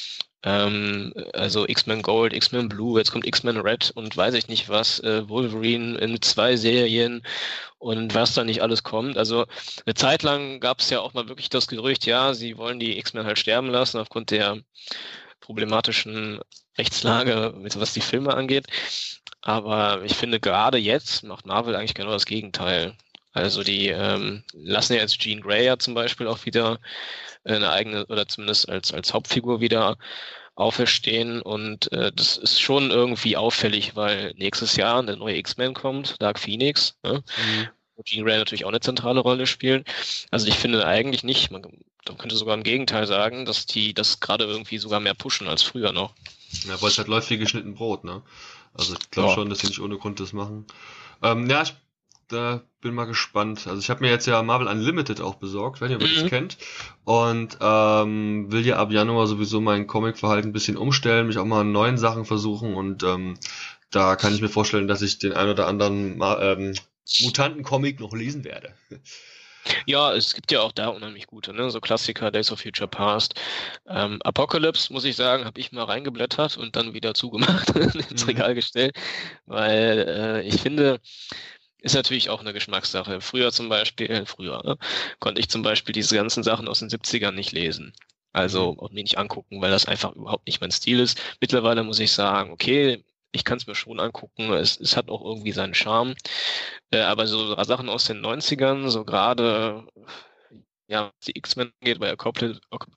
Ähm, also X-Men Gold, X-Men Blue, jetzt kommt X-Men Red und weiß ich nicht was, äh, Wolverine in zwei Serien und was da nicht alles kommt. Also eine Zeit lang gab es ja auch mal wirklich das Gerücht, ja, sie wollen die X-Men halt sterben lassen aufgrund der problematischen Rechtslage, was die Filme angeht. Aber ich finde, gerade jetzt macht Marvel eigentlich genau das Gegenteil. Also die ähm, lassen ja jetzt Jean Grey ja zum Beispiel auch wieder eine eigene, oder zumindest als, als Hauptfigur wieder auferstehen und äh, das ist schon irgendwie auffällig, weil nächstes Jahr eine neue X-Men kommt, Dark Phoenix, ne? Mhm. Wo Jean Grey natürlich auch eine zentrale Rolle spielt. Also ich finde eigentlich nicht, man, man könnte sogar im Gegenteil sagen, dass die das gerade irgendwie sogar mehr pushen als früher noch. Ja, weil es halt läuft wie geschnitten Brot, ne? Also ich glaube Ja. schon, dass sie nicht ohne Grund das machen. Ähm, ja, ich da bin mal gespannt. Also ich habe mir jetzt ja Marvel Unlimited auch besorgt, ich weiß nicht, ob ihr das Mhm. kennt. Und ähm, will ja ab Januar sowieso mein Comic-Verhalten ein bisschen umstellen, mich auch mal an neuen Sachen versuchen und ähm, da kann ich mir vorstellen, dass ich den ein oder anderen Ma- ähm, Mutanten-Comic noch lesen werde. Ja, es gibt ja auch da unheimlich gute, ne? So Klassiker, Days of Future Past. Ähm, Apocalypse, muss ich sagen, habe ich mal reingeblättert und dann wieder zugemacht, ins Mhm. Regal gestellt, weil äh, ich finde, ist natürlich auch eine Geschmackssache. Früher zum Beispiel, früher, ne, konnte ich zum Beispiel diese ganzen Sachen aus den siebzigern nicht lesen. Also auch mir nicht angucken, weil das einfach überhaupt nicht mein Stil ist. Mittlerweile muss ich sagen, okay, ich kann es mir schon angucken, es, es hat auch irgendwie seinen Charme. Äh, aber so Sachen aus den neunzigern, so gerade, ja, was die X-Men geht, bei Apocalypse,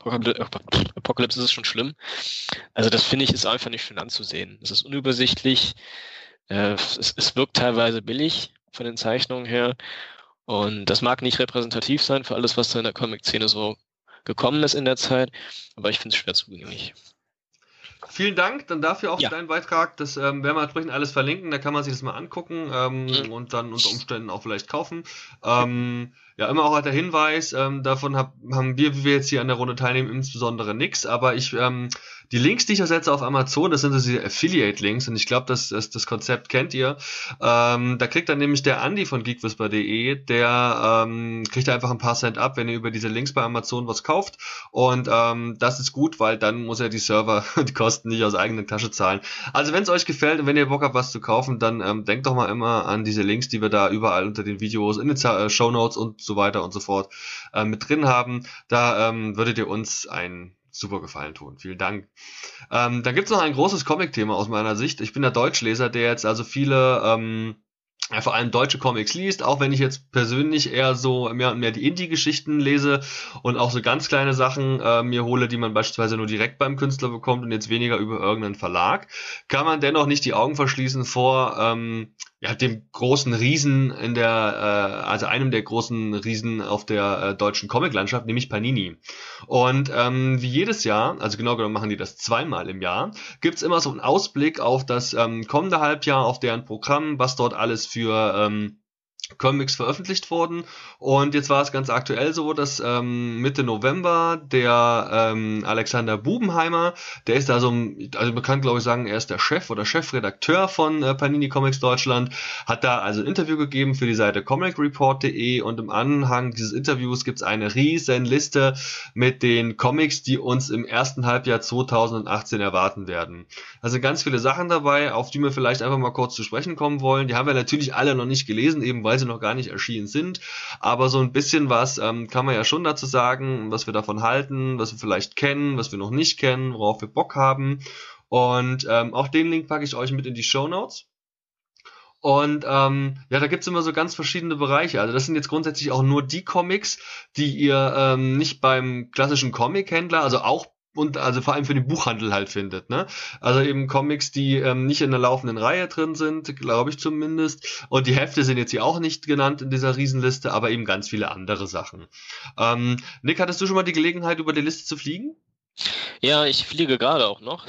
Apocalypse ist es schon schlimm. Also das finde ich ist einfach nicht schön anzusehen. Es ist unübersichtlich, äh, es, es wirkt teilweise billig von den Zeichnungen her und das mag nicht repräsentativ sein für alles, was da in der Comic-Szene so gekommen ist in der Zeit, aber ich finde es schwer zugänglich. Vielen Dank dann dafür auch Ja. für deinen Beitrag. Das ähm, werden wir entsprechend alles verlinken. Da kann man sich das mal angucken ähm, Mhm. und dann unter Umständen auch vielleicht kaufen. Ähm, ja, immer auch der Hinweis, ähm, davon hab, haben wir, wie wir jetzt hier an der Runde teilnehmen, insbesondere nichts. Aber ich, ähm, die Links, die ich ersetze auf Amazon, das sind so diese Affiliate-Links und ich glaube, das, das, das Konzept kennt ihr. Ähm, da kriegt dann nämlich der Andi von geekwhisper punkt de, der ähm, kriegt einfach ein paar Cent ab, wenn ihr über diese Links bei Amazon was kauft. Und ähm, das ist gut, weil dann muss er die Server, die Kosten nicht aus eigener Tasche zahlen. Also wenn es euch gefällt und wenn ihr Bock habt, was zu kaufen, dann ähm, denkt doch mal immer an diese Links, die wir da überall unter den Videos, in den äh, Shownotes und so weiter und so fort äh, mit drin haben. Da ähm, würdet ihr uns einen super Gefallen tun. Vielen Dank. Ähm, da gibt's noch ein großes Comic-Thema aus meiner Sicht. Ich bin der Deutschleser, der jetzt also viele ähm, ja, vor allem deutsche Comics liest, auch wenn ich jetzt persönlich eher so mehr und mehr die Indie-Geschichten lese und auch so ganz kleine Sachen äh, mir hole, die man beispielsweise nur direkt beim Künstler bekommt und jetzt weniger über irgendeinen Verlag, kann man dennoch nicht die Augen verschließen vor ähm, ja, dem großen Riesen in der, äh, also einem der großen Riesen auf der äh, deutschen Comiclandschaft, nämlich Panini. Und ähm, wie jedes Jahr, also genau genommen machen die das zweimal im Jahr, gibt's immer so einen Ausblick auf das ähm, kommende Halbjahr, auf deren Programm, was dort alles für ähm, Comics veröffentlicht wurden. Und jetzt war es ganz aktuell so, dass ähm, Mitte November der ähm, Alexander Bubenheimer, der ist da so, also man kann glaube ich sagen, er ist der Chef oder Chefredakteur von äh, Panini Comics Deutschland, hat da also ein Interview gegeben für die Seite comic report punkt de und im Anhang dieses Interviews gibt's eine riesen Liste mit den Comics, die uns im ersten Halbjahr zweitausendachtzehn erwarten werden. Da sind ganz viele Sachen dabei, auf die wir vielleicht einfach mal kurz zu sprechen kommen wollen. Die haben wir natürlich alle noch nicht gelesen, eben weil sie teilweise noch gar nicht erschienen sind. Aber so ein bisschen was ähm, kann man ja schon dazu sagen, was wir davon halten, was wir vielleicht kennen, was wir noch nicht kennen, worauf wir Bock haben. Und ähm, auch den Link packe ich euch mit in die Shownotes. Und ähm, ja, da gibt's immer so ganz verschiedene Bereiche. Also das sind jetzt grundsätzlich auch nur die Comics, die ihr ähm, nicht beim klassischen Comic-Händler, also auch und also vor allem für den Buchhandel halt findet, ne? Also eben Comics, die ähm, nicht in der laufenden Reihe drin sind, glaube ich zumindest. Und die Hefte sind jetzt hier auch nicht genannt in dieser Riesenliste, aber eben ganz viele andere Sachen. Ähm, Nick, hattest du schon mal die Gelegenheit, über die Liste zu fliegen? Ja, ich fliege gerade auch noch.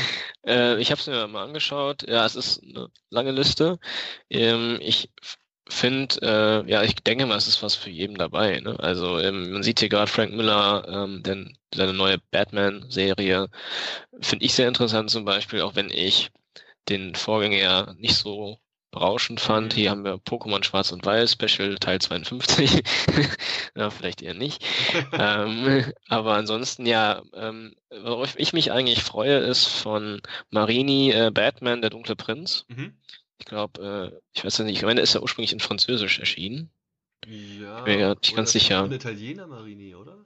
äh, ich habe es mir mal angeschaut. Ja, es ist eine lange Liste. Ähm, ich finde, äh, ja, ich denke mal, es ist was für jeden dabei. Ne? Also ähm, man sieht hier gerade Frank Miller, ähm, denn seine neue Batman-Serie finde ich sehr interessant zum Beispiel, auch wenn ich den Vorgänger nicht so berauschend fand. Hier haben wir Pokémon Schwarz und Weiß Special Teil zweiundfünfzig. Ja, vielleicht eher nicht. ähm, aber ansonsten, ja, ähm, worauf ich mich eigentlich freue, ist von Marini äh, Batman, der dunkle Prinz. Mhm. Ich glaube, äh, ich weiß ja nicht, ich meine, ist ja ursprünglich in Französisch erschienen. Ja, Ich bin ja nicht ganz sicher. Ein Italiener, Marini, oder?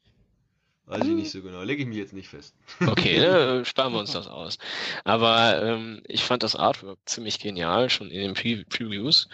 Weiß ich nicht so genau. Lege ich mich jetzt nicht fest. Okay, ne, sparen wir uns das aus. Aber ähm, ich fand das Artwork ziemlich genial, schon in den Pre- Previews.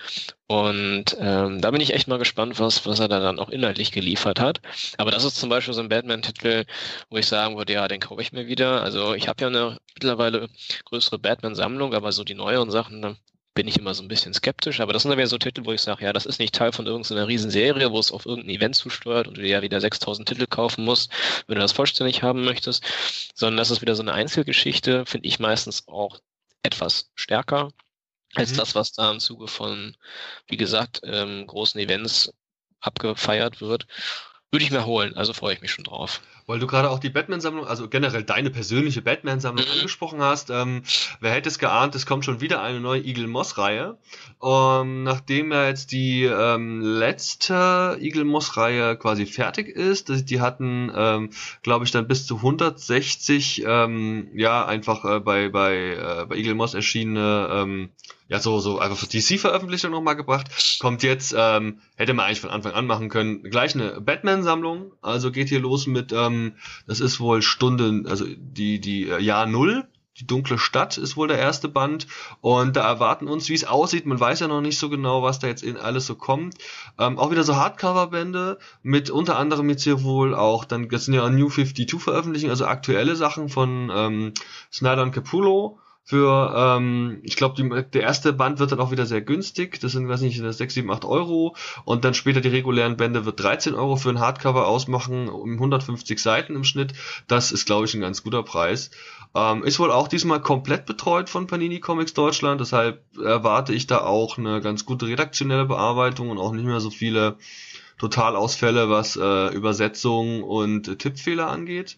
Und ähm, da bin ich echt mal gespannt, was, was er da dann auch inhaltlich geliefert hat. Aber das ist zum Beispiel so ein Batman-Titel, wo ich sagen würde, ja, den kaufe ich mir wieder. Also ich habe ja eine mittlerweile größere Batman-Sammlung, aber so die neueren Sachen, da bin ich immer so ein bisschen skeptisch, aber das sind dann wieder so Titel, wo ich sage, ja, das ist nicht Teil von irgendeiner Riesenserie, wo es auf irgendein Event zusteuert und du dir ja wieder sechstausend Titel kaufen musst, wenn du das vollständig haben möchtest, sondern das ist wieder so eine Einzelgeschichte, finde ich meistens auch etwas stärker als Mhm. das, was da im Zuge von, wie gesagt, ähm, großen Events abgefeiert wird. Würde ich mir holen, also freue ich mich schon drauf. Weil du gerade auch die Batman-Sammlung, also generell deine persönliche Batman-Sammlung Mhm. angesprochen hast, ähm, wer hätte es geahnt, es kommt schon wieder eine neue Eagle Moss-Reihe. Um, nachdem ja jetzt die ähm, letzte Eagle Moss-Reihe quasi fertig ist, die die hatten, ähm, glaube ich, dann bis zu hundertsechzig, ähm, ja, einfach äh, bei bei äh, bei Eagle Moss erschienene, ähm, ja, so so einfach für D C-Veröffentlichung nochmal gebracht. Kommt jetzt, ähm, hätte man eigentlich von Anfang an machen können, gleich eine Batman-Sammlung. Also geht hier los mit, ähm, das ist wohl Stunden, also die die äh, Jahr Null. Die dunkle Stadt ist wohl der erste Band und da erwarten uns, wie es aussieht, man weiß ja noch nicht so genau, was da jetzt in alles so kommt. Ähm, auch wieder so Hardcover-Bände mit unter anderem jetzt hier wohl auch, dann das sind ja New fünfundfünfzig veröffentlichen, also aktuelle Sachen von ähm, Snyder und Capullo. Für, ähm, ich glaube, der erste Band wird dann auch wieder sehr günstig. Das sind, weiß nicht, sechs, sieben, acht Euro. Und dann später die regulären Bände wird dreizehn Euro für ein Hardcover ausmachen, um hundertfünfzig Seiten im Schnitt. Das ist, glaube ich, ein ganz guter Preis. Ähm, ist wohl auch diesmal komplett betreut von Panini Comics Deutschland. Deshalb erwarte ich da auch eine ganz gute redaktionelle Bearbeitung und auch nicht mehr so viele Totalausfälle, was äh, Übersetzung und äh, Tippfehler angeht.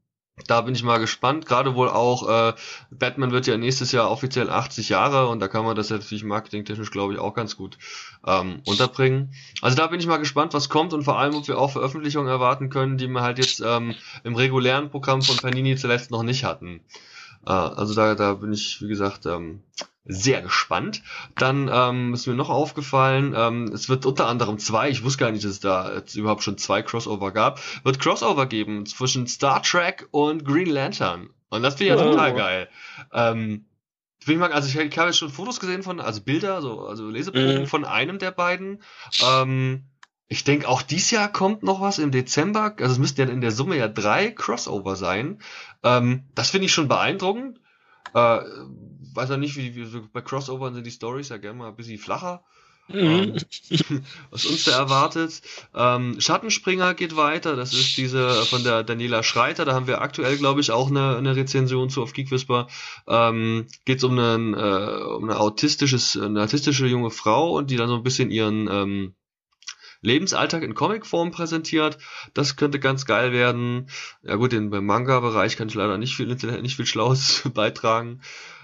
Da bin ich mal gespannt. Gerade wohl auch, äh, Batman wird ja nächstes Jahr offiziell achtzig Jahre und da kann man das ja natürlich marketingtechnisch, glaube ich, auch ganz gut ähm, unterbringen. Also da bin ich mal gespannt, was kommt und vor allem, ob wir auch Veröffentlichungen erwarten können, die wir halt jetzt ähm, im regulären Programm von Panini zuletzt noch nicht hatten. Äh, also da, da bin ich, wie gesagt, ähm, sehr gespannt. Dann ähm, ist mir noch aufgefallen, ähm, es wird unter anderem zwei, ich wusste gar nicht, dass es da jetzt überhaupt schon zwei Crossover gab, wird Crossover geben zwischen Star Trek und Green Lantern. Und das finde ich ja Oh. total geil. Ähm, ich mag, also ich, ich habe jetzt schon Fotos gesehen von, also Bilder, so, also Leseproben Mhm. von einem der beiden. Ähm, ich denke, auch dieses Jahr kommt noch was im Dezember. Also es müssten ja in der Summe ja drei Crossover sein. Ähm, das finde ich schon beeindruckend. Äh, weiß ja nicht, wie, wie so bei Crossovern sind die Stories ja gerne mal ein bisschen flacher. Mhm. Ähm, was uns da erwartet. Ähm, Schattenspringer geht weiter. Das ist diese von der Daniela Schreiter. Da haben wir aktuell, glaube ich, auch eine, eine Rezension zu auf Geek Whisper. Ähm, geht es um, einen, äh, um eine autistisches, eine autistische junge Frau und die dann so ein bisschen ihren ähm, Lebensalltag in Comicform präsentiert. Das könnte ganz geil werden. Ja gut, in, beim Manga-Bereich kann ich leider nicht viel, nicht viel Schlaues beitragen.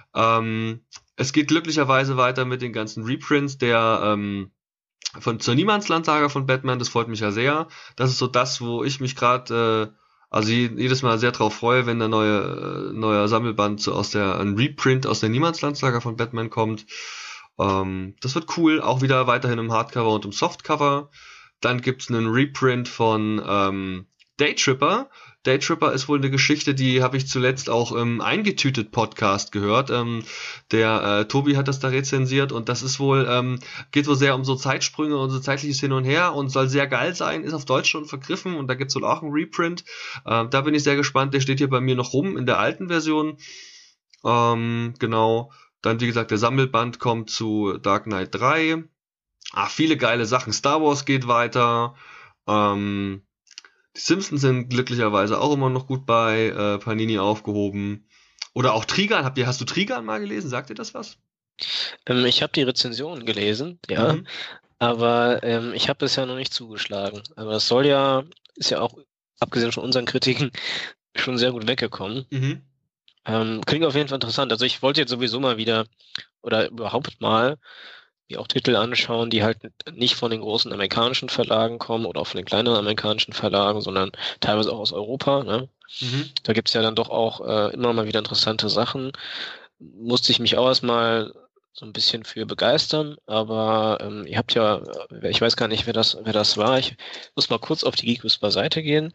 Ähm, es geht glücklicherweise weiter mit den ganzen Reprints der ähm, von zur Niemandsland-Saga von Batman. Das freut mich ja sehr. Das ist so das, wo ich mich gerade äh, also jedes Mal sehr drauf freue, wenn der neue äh, neuer Sammelband so aus der ein Reprint aus der Niemandsland-Saga von Batman kommt. Ähm, das wird cool, auch wieder weiterhin im Hardcover und im Softcover. Dann gibt's einen Reprint von ähm, Daytripper. Daytripper ist wohl eine Geschichte, die habe ich zuletzt auch im Eingetütet-Podcast gehört. Ähm, der äh, Tobi hat das da rezensiert und das ist wohl, ähm, geht wohl sehr um so Zeitsprünge und so zeitliches Hin und Her und soll sehr geil sein, ist auf Deutsch schon vergriffen und da gibt's wohl auch einen Reprint. Ähm, da bin ich sehr gespannt, der steht hier bei mir noch rum in der alten Version. Ähm, genau. Dann, wie gesagt, der Sammelband kommt zu Dark Knight drei. Ah, viele geile Sachen. Star Wars geht weiter. Ähm, die Simpsons sind glücklicherweise auch immer noch gut bei äh, Panini aufgehoben. Oder auch Trigan. Habt ihr, hast du Trigan mal gelesen? Sagt ihr das was? Ähm, ich habe die Rezension gelesen, ja, Mhm. aber ähm, ich habe bisher noch nicht zugeschlagen. Aber es soll ja, ist ja auch, abgesehen von unseren Kritiken, schon sehr gut weggekommen. Mhm. Ähm, klingt auf jeden Fall interessant. Also ich wollte jetzt sowieso mal wieder oder überhaupt mal mir auch Titel anschauen, die halt nicht von den großen amerikanischen Verlagen kommen oder auch von den kleineren amerikanischen Verlagen, sondern teilweise auch aus Europa. Ne? Mhm. Da gibt's ja dann doch auch äh, immer mal wieder interessante Sachen. Musste ich mich auch erstmal so ein bisschen für begeistern, aber ähm, ihr habt ja, ich weiß gar nicht, wer das, wer das war. Ich muss mal kurz auf die Geekwhisper-Seite gehen.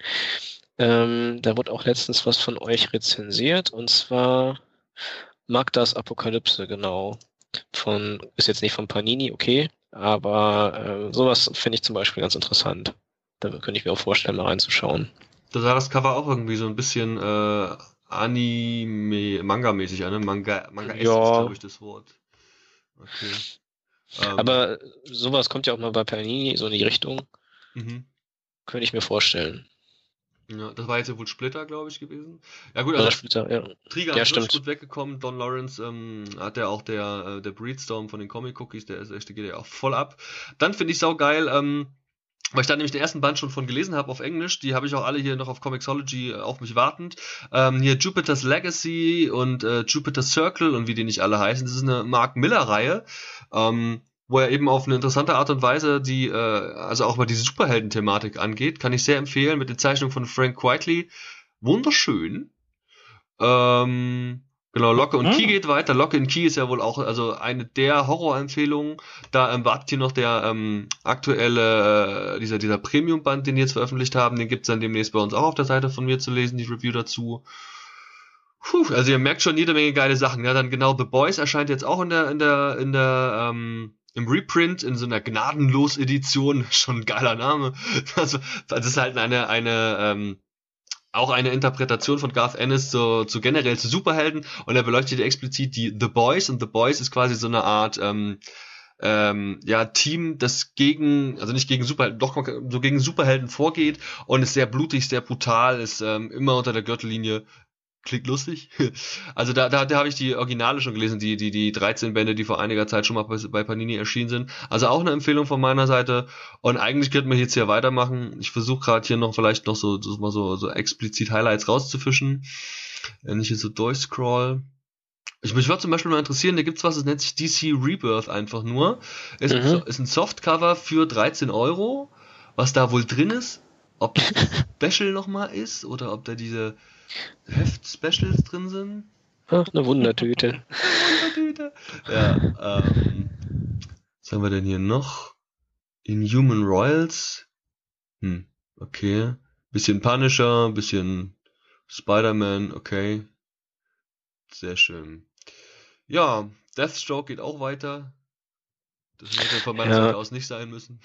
Ähm, da wurde auch letztens was von euch rezensiert und zwar Magdas Apokalypse, genau. Von, ist jetzt nicht von Panini, okay, aber äh, sowas finde ich zum Beispiel ganz interessant. Da könnte ich mir auch vorstellen, mal reinzuschauen. Da sah das Cover auch irgendwie so ein bisschen äh, Anime, Manga-mäßig an, ne? Manga, Manga ist, Ja. glaube ich, das Wort. Okay. Ähm, Aber sowas kommt ja auch mal bei Panini so in die Richtung. mhm. Könnte ich mir vorstellen. Ja, das war jetzt ja wohl Splitter, glaube ich, gewesen. Ja gut, Oder also Splitter, ja. Trigan Ja, ist wirklich stimmt. gut weggekommen. Don Lawrence ähm, hat ja auch der, äh, der Breedstorm von den Comic Cookies, der ist echt, der geht ja auch voll ab. Dann finde ich saugeil, ähm, weil ich da nämlich den ersten Band schon von gelesen habe auf Englisch, die habe ich auch alle hier noch auf Comixology äh, auf mich wartend. Ähm, hier Jupiter's Legacy und äh, Jupiter's Circle und wie die nicht alle heißen, das ist eine Mark Miller-Reihe, ähm, wo er eben auf eine interessante Art und Weise die, äh, also auch mal diese Superhelden-Thematik angeht, kann ich sehr empfehlen, mit den Zeichnungen von Frank Quitely. Wunderschön. Ähm, genau, Locke und Mhm. Key geht weiter. Locke und Key ist ja wohl auch also eine der Horrorempfehlungen. Da ähm, wartet hier noch der ähm, aktuelle, äh, dieser, dieser Premium-Band, den die jetzt veröffentlicht haben. Den gibt's dann demnächst bei uns auch auf der Seite von mir zu lesen, die Review dazu. Puh, also ihr merkt schon jede Menge geile Sachen. Ja, dann genau The Boys erscheint jetzt auch in der, in der, in der, ähm, im Reprint, in so einer Gnadenlos-Edition. Schon ein geiler Name. Also, das ist halt eine, eine, ähm, auch eine Interpretation von Garth Ennis zu, zu generell zu Superhelden und er beleuchtet explizit die The Boys und The Boys ist quasi so eine Art ähm, ähm, ja Team, das gegen, also nicht gegen Superhelden, doch so gegen Superhelden vorgeht und ist sehr blutig, sehr brutal, ist ähm, immer unter der Gürtellinie. Klingt lustig. Also da, da, da habe ich die Originale schon gelesen, die, die, die dreizehn Bände, die vor einiger Zeit schon mal bei, bei Panini erschienen sind. Also auch eine Empfehlung von meiner Seite. Und eigentlich könnten wir jetzt hier weitermachen. Ich versuche gerade hier noch vielleicht noch so, so mal so, so explizit Highlights rauszufischen. Wenn ich hier so durchscroll. Ich, mich würde zum Beispiel mal interessieren, da gibt's was, das nennt sich D C Rebirth einfach nur. Ist, Mhm. ein, ist ein Softcover für dreizehn Euro. Was da wohl drin ist, ob das Special nochmal ist oder ob da diese Heft-Specials drin sind. Ach, eine Wundertüte. Wundertüte. Ja, ähm, was haben wir denn hier noch? Inhuman Royals. Hm, okay. Bisschen Punisher, bisschen Spider-Man, okay. Sehr schön. Ja, Deathstroke geht auch weiter. Das hätte von meiner Ja. Seite aus nicht sein müssen.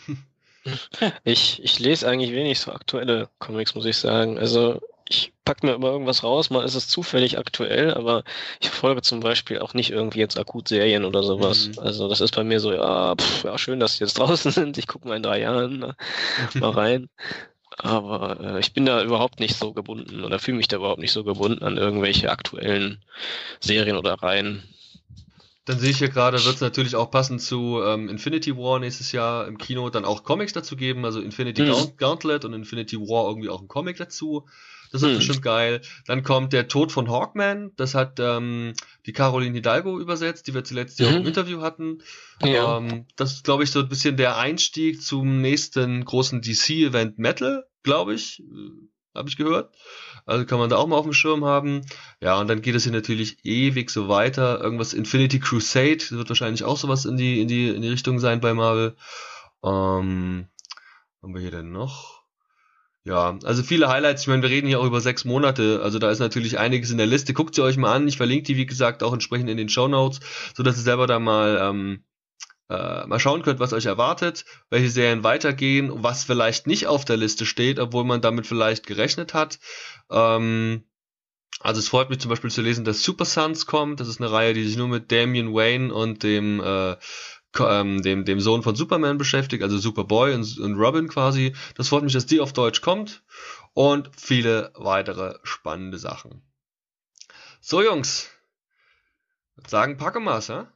Ich, ich lese eigentlich wenig so aktuelle Comics, muss ich sagen. Also ich pack mir immer irgendwas raus, mal ist es zufällig aktuell, aber ich verfolge zum Beispiel auch nicht irgendwie jetzt akut Serien oder sowas. Mhm. Also das ist bei mir so, ja, pff, ja, schön, dass die jetzt draußen sind. Ich gucke mal in drei Jahren mal, mal rein. Aber äh, ich bin da überhaupt nicht so gebunden oder fühle mich da überhaupt nicht so gebunden an irgendwelche aktuellen Serien oder Reihen. Dann sehe ich hier gerade, wird es natürlich auch passend zu ähm, Infinity War nächstes Jahr im Kino dann auch Comics dazu geben, also Infinity Mhm. Gaunt- Gauntlet und Infinity War irgendwie auch ein Comic dazu. Das wird Mhm. bestimmt geil. Dann kommt der Tod von Hawkman, das hat ähm, die Caroline Hidalgo übersetzt, die wir zuletzt ja auch im Mhm. Interview hatten. Ja. Ähm, das ist, glaube ich, so ein bisschen der Einstieg zum nächsten großen D C-Event Metal, glaube ich. habe ich gehört. Also kann man da auch mal auf dem Schirm haben. Ja, und dann geht es hier natürlich ewig so weiter. Irgendwas Infinity Crusade, das wird wahrscheinlich auch sowas in die, in die, in die Richtung sein bei Marvel. Ähm, was haben wir hier denn noch? Ja, also viele Highlights. Ich meine, wir reden hier auch über sechs Monate. Also da ist natürlich einiges in der Liste. Guckt sie euch mal an. Ich verlinke die, wie gesagt, auch entsprechend in den Shownotes, sodass ihr selber da mal, ähm, äh, mal schauen könnt, was euch erwartet, welche Serien weitergehen, was vielleicht nicht auf der Liste steht, obwohl man damit vielleicht gerechnet hat. Ähm, also es freut mich zum Beispiel zu lesen, dass Super Sons kommt. Das ist eine Reihe, die sich nur mit Damian Wayne und dem äh, Ähm, dem, dem Sohn von Superman beschäftigt, also Superboy und, und Robin quasi. Das freut mich, dass die auf Deutsch kommt und viele weitere spannende Sachen. So, Jungs, ich würde sagen, packen wir's, ja?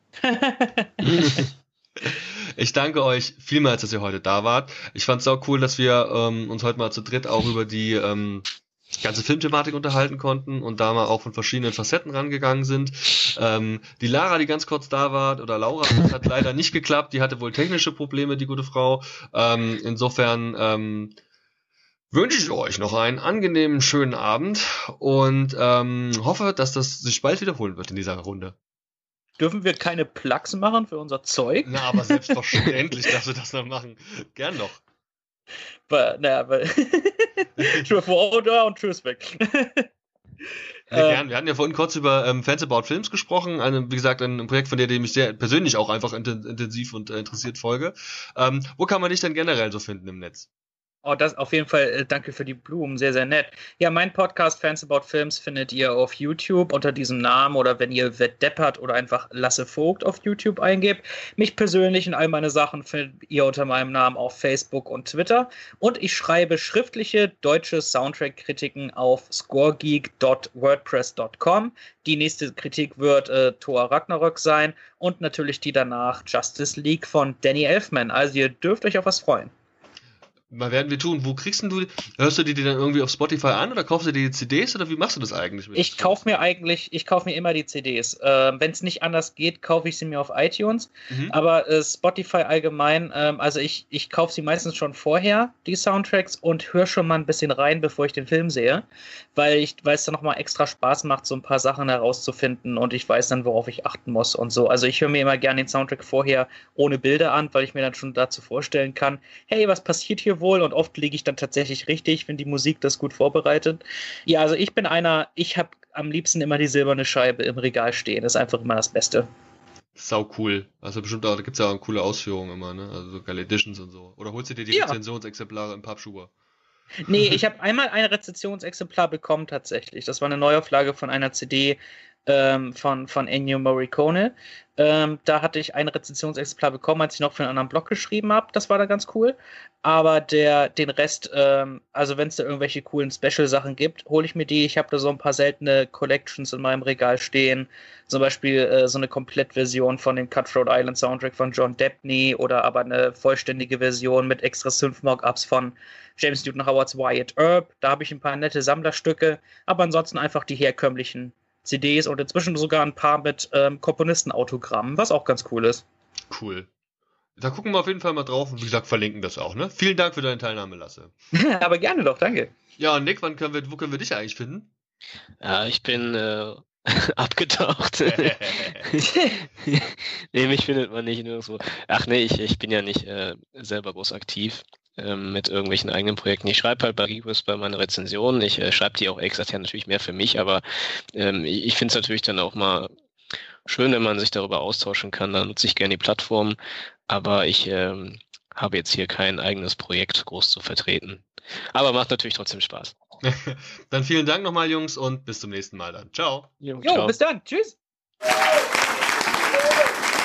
Ich danke euch vielmals, dass ihr heute da wart. Ich fand's auch cool, dass wir ähm, uns heute mal zu dritt auch über die ähm, ganze Filmthematik unterhalten konnten und da mal auch von verschiedenen Facetten rangegangen sind. Ähm, die Lara, die ganz kurz da war, oder Laura, das hat leider nicht geklappt, die hatte wohl technische Probleme, die gute Frau. Ähm, insofern ähm, wünsche ich euch noch einen angenehmen, schönen Abend und ähm, hoffe, dass das sich bald wiederholen wird in dieser Runde. Dürfen wir keine Plugs machen für unser Zeug? Na, aber selbstverständlich, dass wir das noch machen. Gern noch. Aber, naja, aber schon vor oder und tschüss weg. Ja, gern. Wir hatten ja vorhin kurz über ähm, Fans About Films gesprochen. Eine, wie gesagt, ein, ein Projekt, von dem ich sehr persönlich auch einfach intensiv und äh, interessiert folge. Ähm, wo kann man dich denn generell so finden im Netz? Oh, das auf jeden Fall, äh, danke für die Blumen, sehr, sehr nett. Ja, mein Podcast Fans About Films findet ihr auf YouTube unter diesem Namen oder wenn ihr Wett Deppert oder einfach Lasse Vogt auf YouTube eingebt. Mich persönlich und all meine Sachen findet ihr unter meinem Namen auf Facebook und Twitter. Und ich schreibe schriftliche deutsche Soundtrack-Kritiken auf scoregeek Punkt wordpress Punkt com. Die nächste Kritik wird äh, Thor Ragnarök sein und natürlich die danach Justice League von Danny Elfman. Also ihr dürft euch auf was freuen. Mal werden wir tun. Wo kriegst denn du, hörst du die, die dann irgendwie auf Spotify an oder kaufst du dir die C Ds oder wie machst du das eigentlich? Mit ich kaufe mir eigentlich, ich kaufe mir immer die C Ds. Äh, wenn es nicht anders geht, kaufe ich sie mir auf iTunes. Mhm. Aber äh, Spotify allgemein, äh, also ich, ich kaufe sie meistens schon vorher, die Soundtracks, und höre schon mal ein bisschen rein, bevor ich den Film sehe. Weil ich, weil es dann nochmal extra Spaß macht, so ein paar Sachen herauszufinden und ich weiß dann, worauf ich achten muss und so. Also ich höre mir immer gerne den Soundtrack vorher ohne Bilder an, weil ich mir dann schon dazu vorstellen kann, hey, was passiert hier wohl? Und oft liege ich dann tatsächlich richtig, wenn die Musik das gut vorbereitet. Ja, also ich bin einer, ich habe am liebsten immer die silberne Scheibe im Regal stehen. Das ist einfach immer das Beste. Sau cool. Also bestimmt auch, da gibt es ja auch coole Ausführungen immer, ne? Also so geile Editions und so. Oder holst du dir die ja. Rezensionsexemplare im Pappschuber? Nee, ich habe einmal ein Rezensionsexemplar bekommen tatsächlich. Das war eine Neuauflage von einer C D ähm, von, von Ennio Morricone. Ähm, da hatte ich ein Rezensionsexemplar bekommen, als ich noch für einen anderen Blog geschrieben habe. Das war da ganz cool. Aber der, den Rest, ähm, also wenn es da irgendwelche coolen Special-Sachen gibt, hole ich mir die. Ich habe da so ein paar seltene Collections in meinem Regal stehen. Zum Beispiel äh, so eine Komplettversion von dem Cutthroat Island Soundtrack von John Debney oder aber eine vollständige Version mit extra Synth Mock-Ups von James Newton Howards Wyatt Earp. Da habe ich ein paar nette Sammlerstücke, aber ansonsten einfach die herkömmlichen C Ds und inzwischen sogar ein paar mit ähm, Komponistenautogrammen, was auch ganz cool ist. Cool. Da gucken wir auf jeden Fall mal drauf und wie gesagt, verlinken das auch, ne? Vielen Dank für deine Teilnahme, Lasse. Aber gerne doch, danke. Ja, und Nick, wann können wir, wo können wir dich eigentlich finden? Ja, ich bin äh, abgetaucht. Nee, mich findet man nicht nur so. Ach nee, ich, ich bin ja nicht äh, selber groß aktiv ähm, mit irgendwelchen eigenen Projekten. Ich schreibe halt bei Rebus bei meinen Rezensionen. Ich äh, schreibe die auch extra, ja natürlich mehr für mich, aber ähm, ich, ich finde es natürlich dann auch mal schön, wenn man sich darüber austauschen kann. Da nutze ich gerne die Plattform, aber ich ähm, habe jetzt hier kein eigenes Projekt groß zu vertreten. Aber macht natürlich trotzdem Spaß. Dann vielen Dank nochmal, Jungs, und bis zum nächsten Mal dann. Ciao. Jo, jo, bis dann. Tschüss.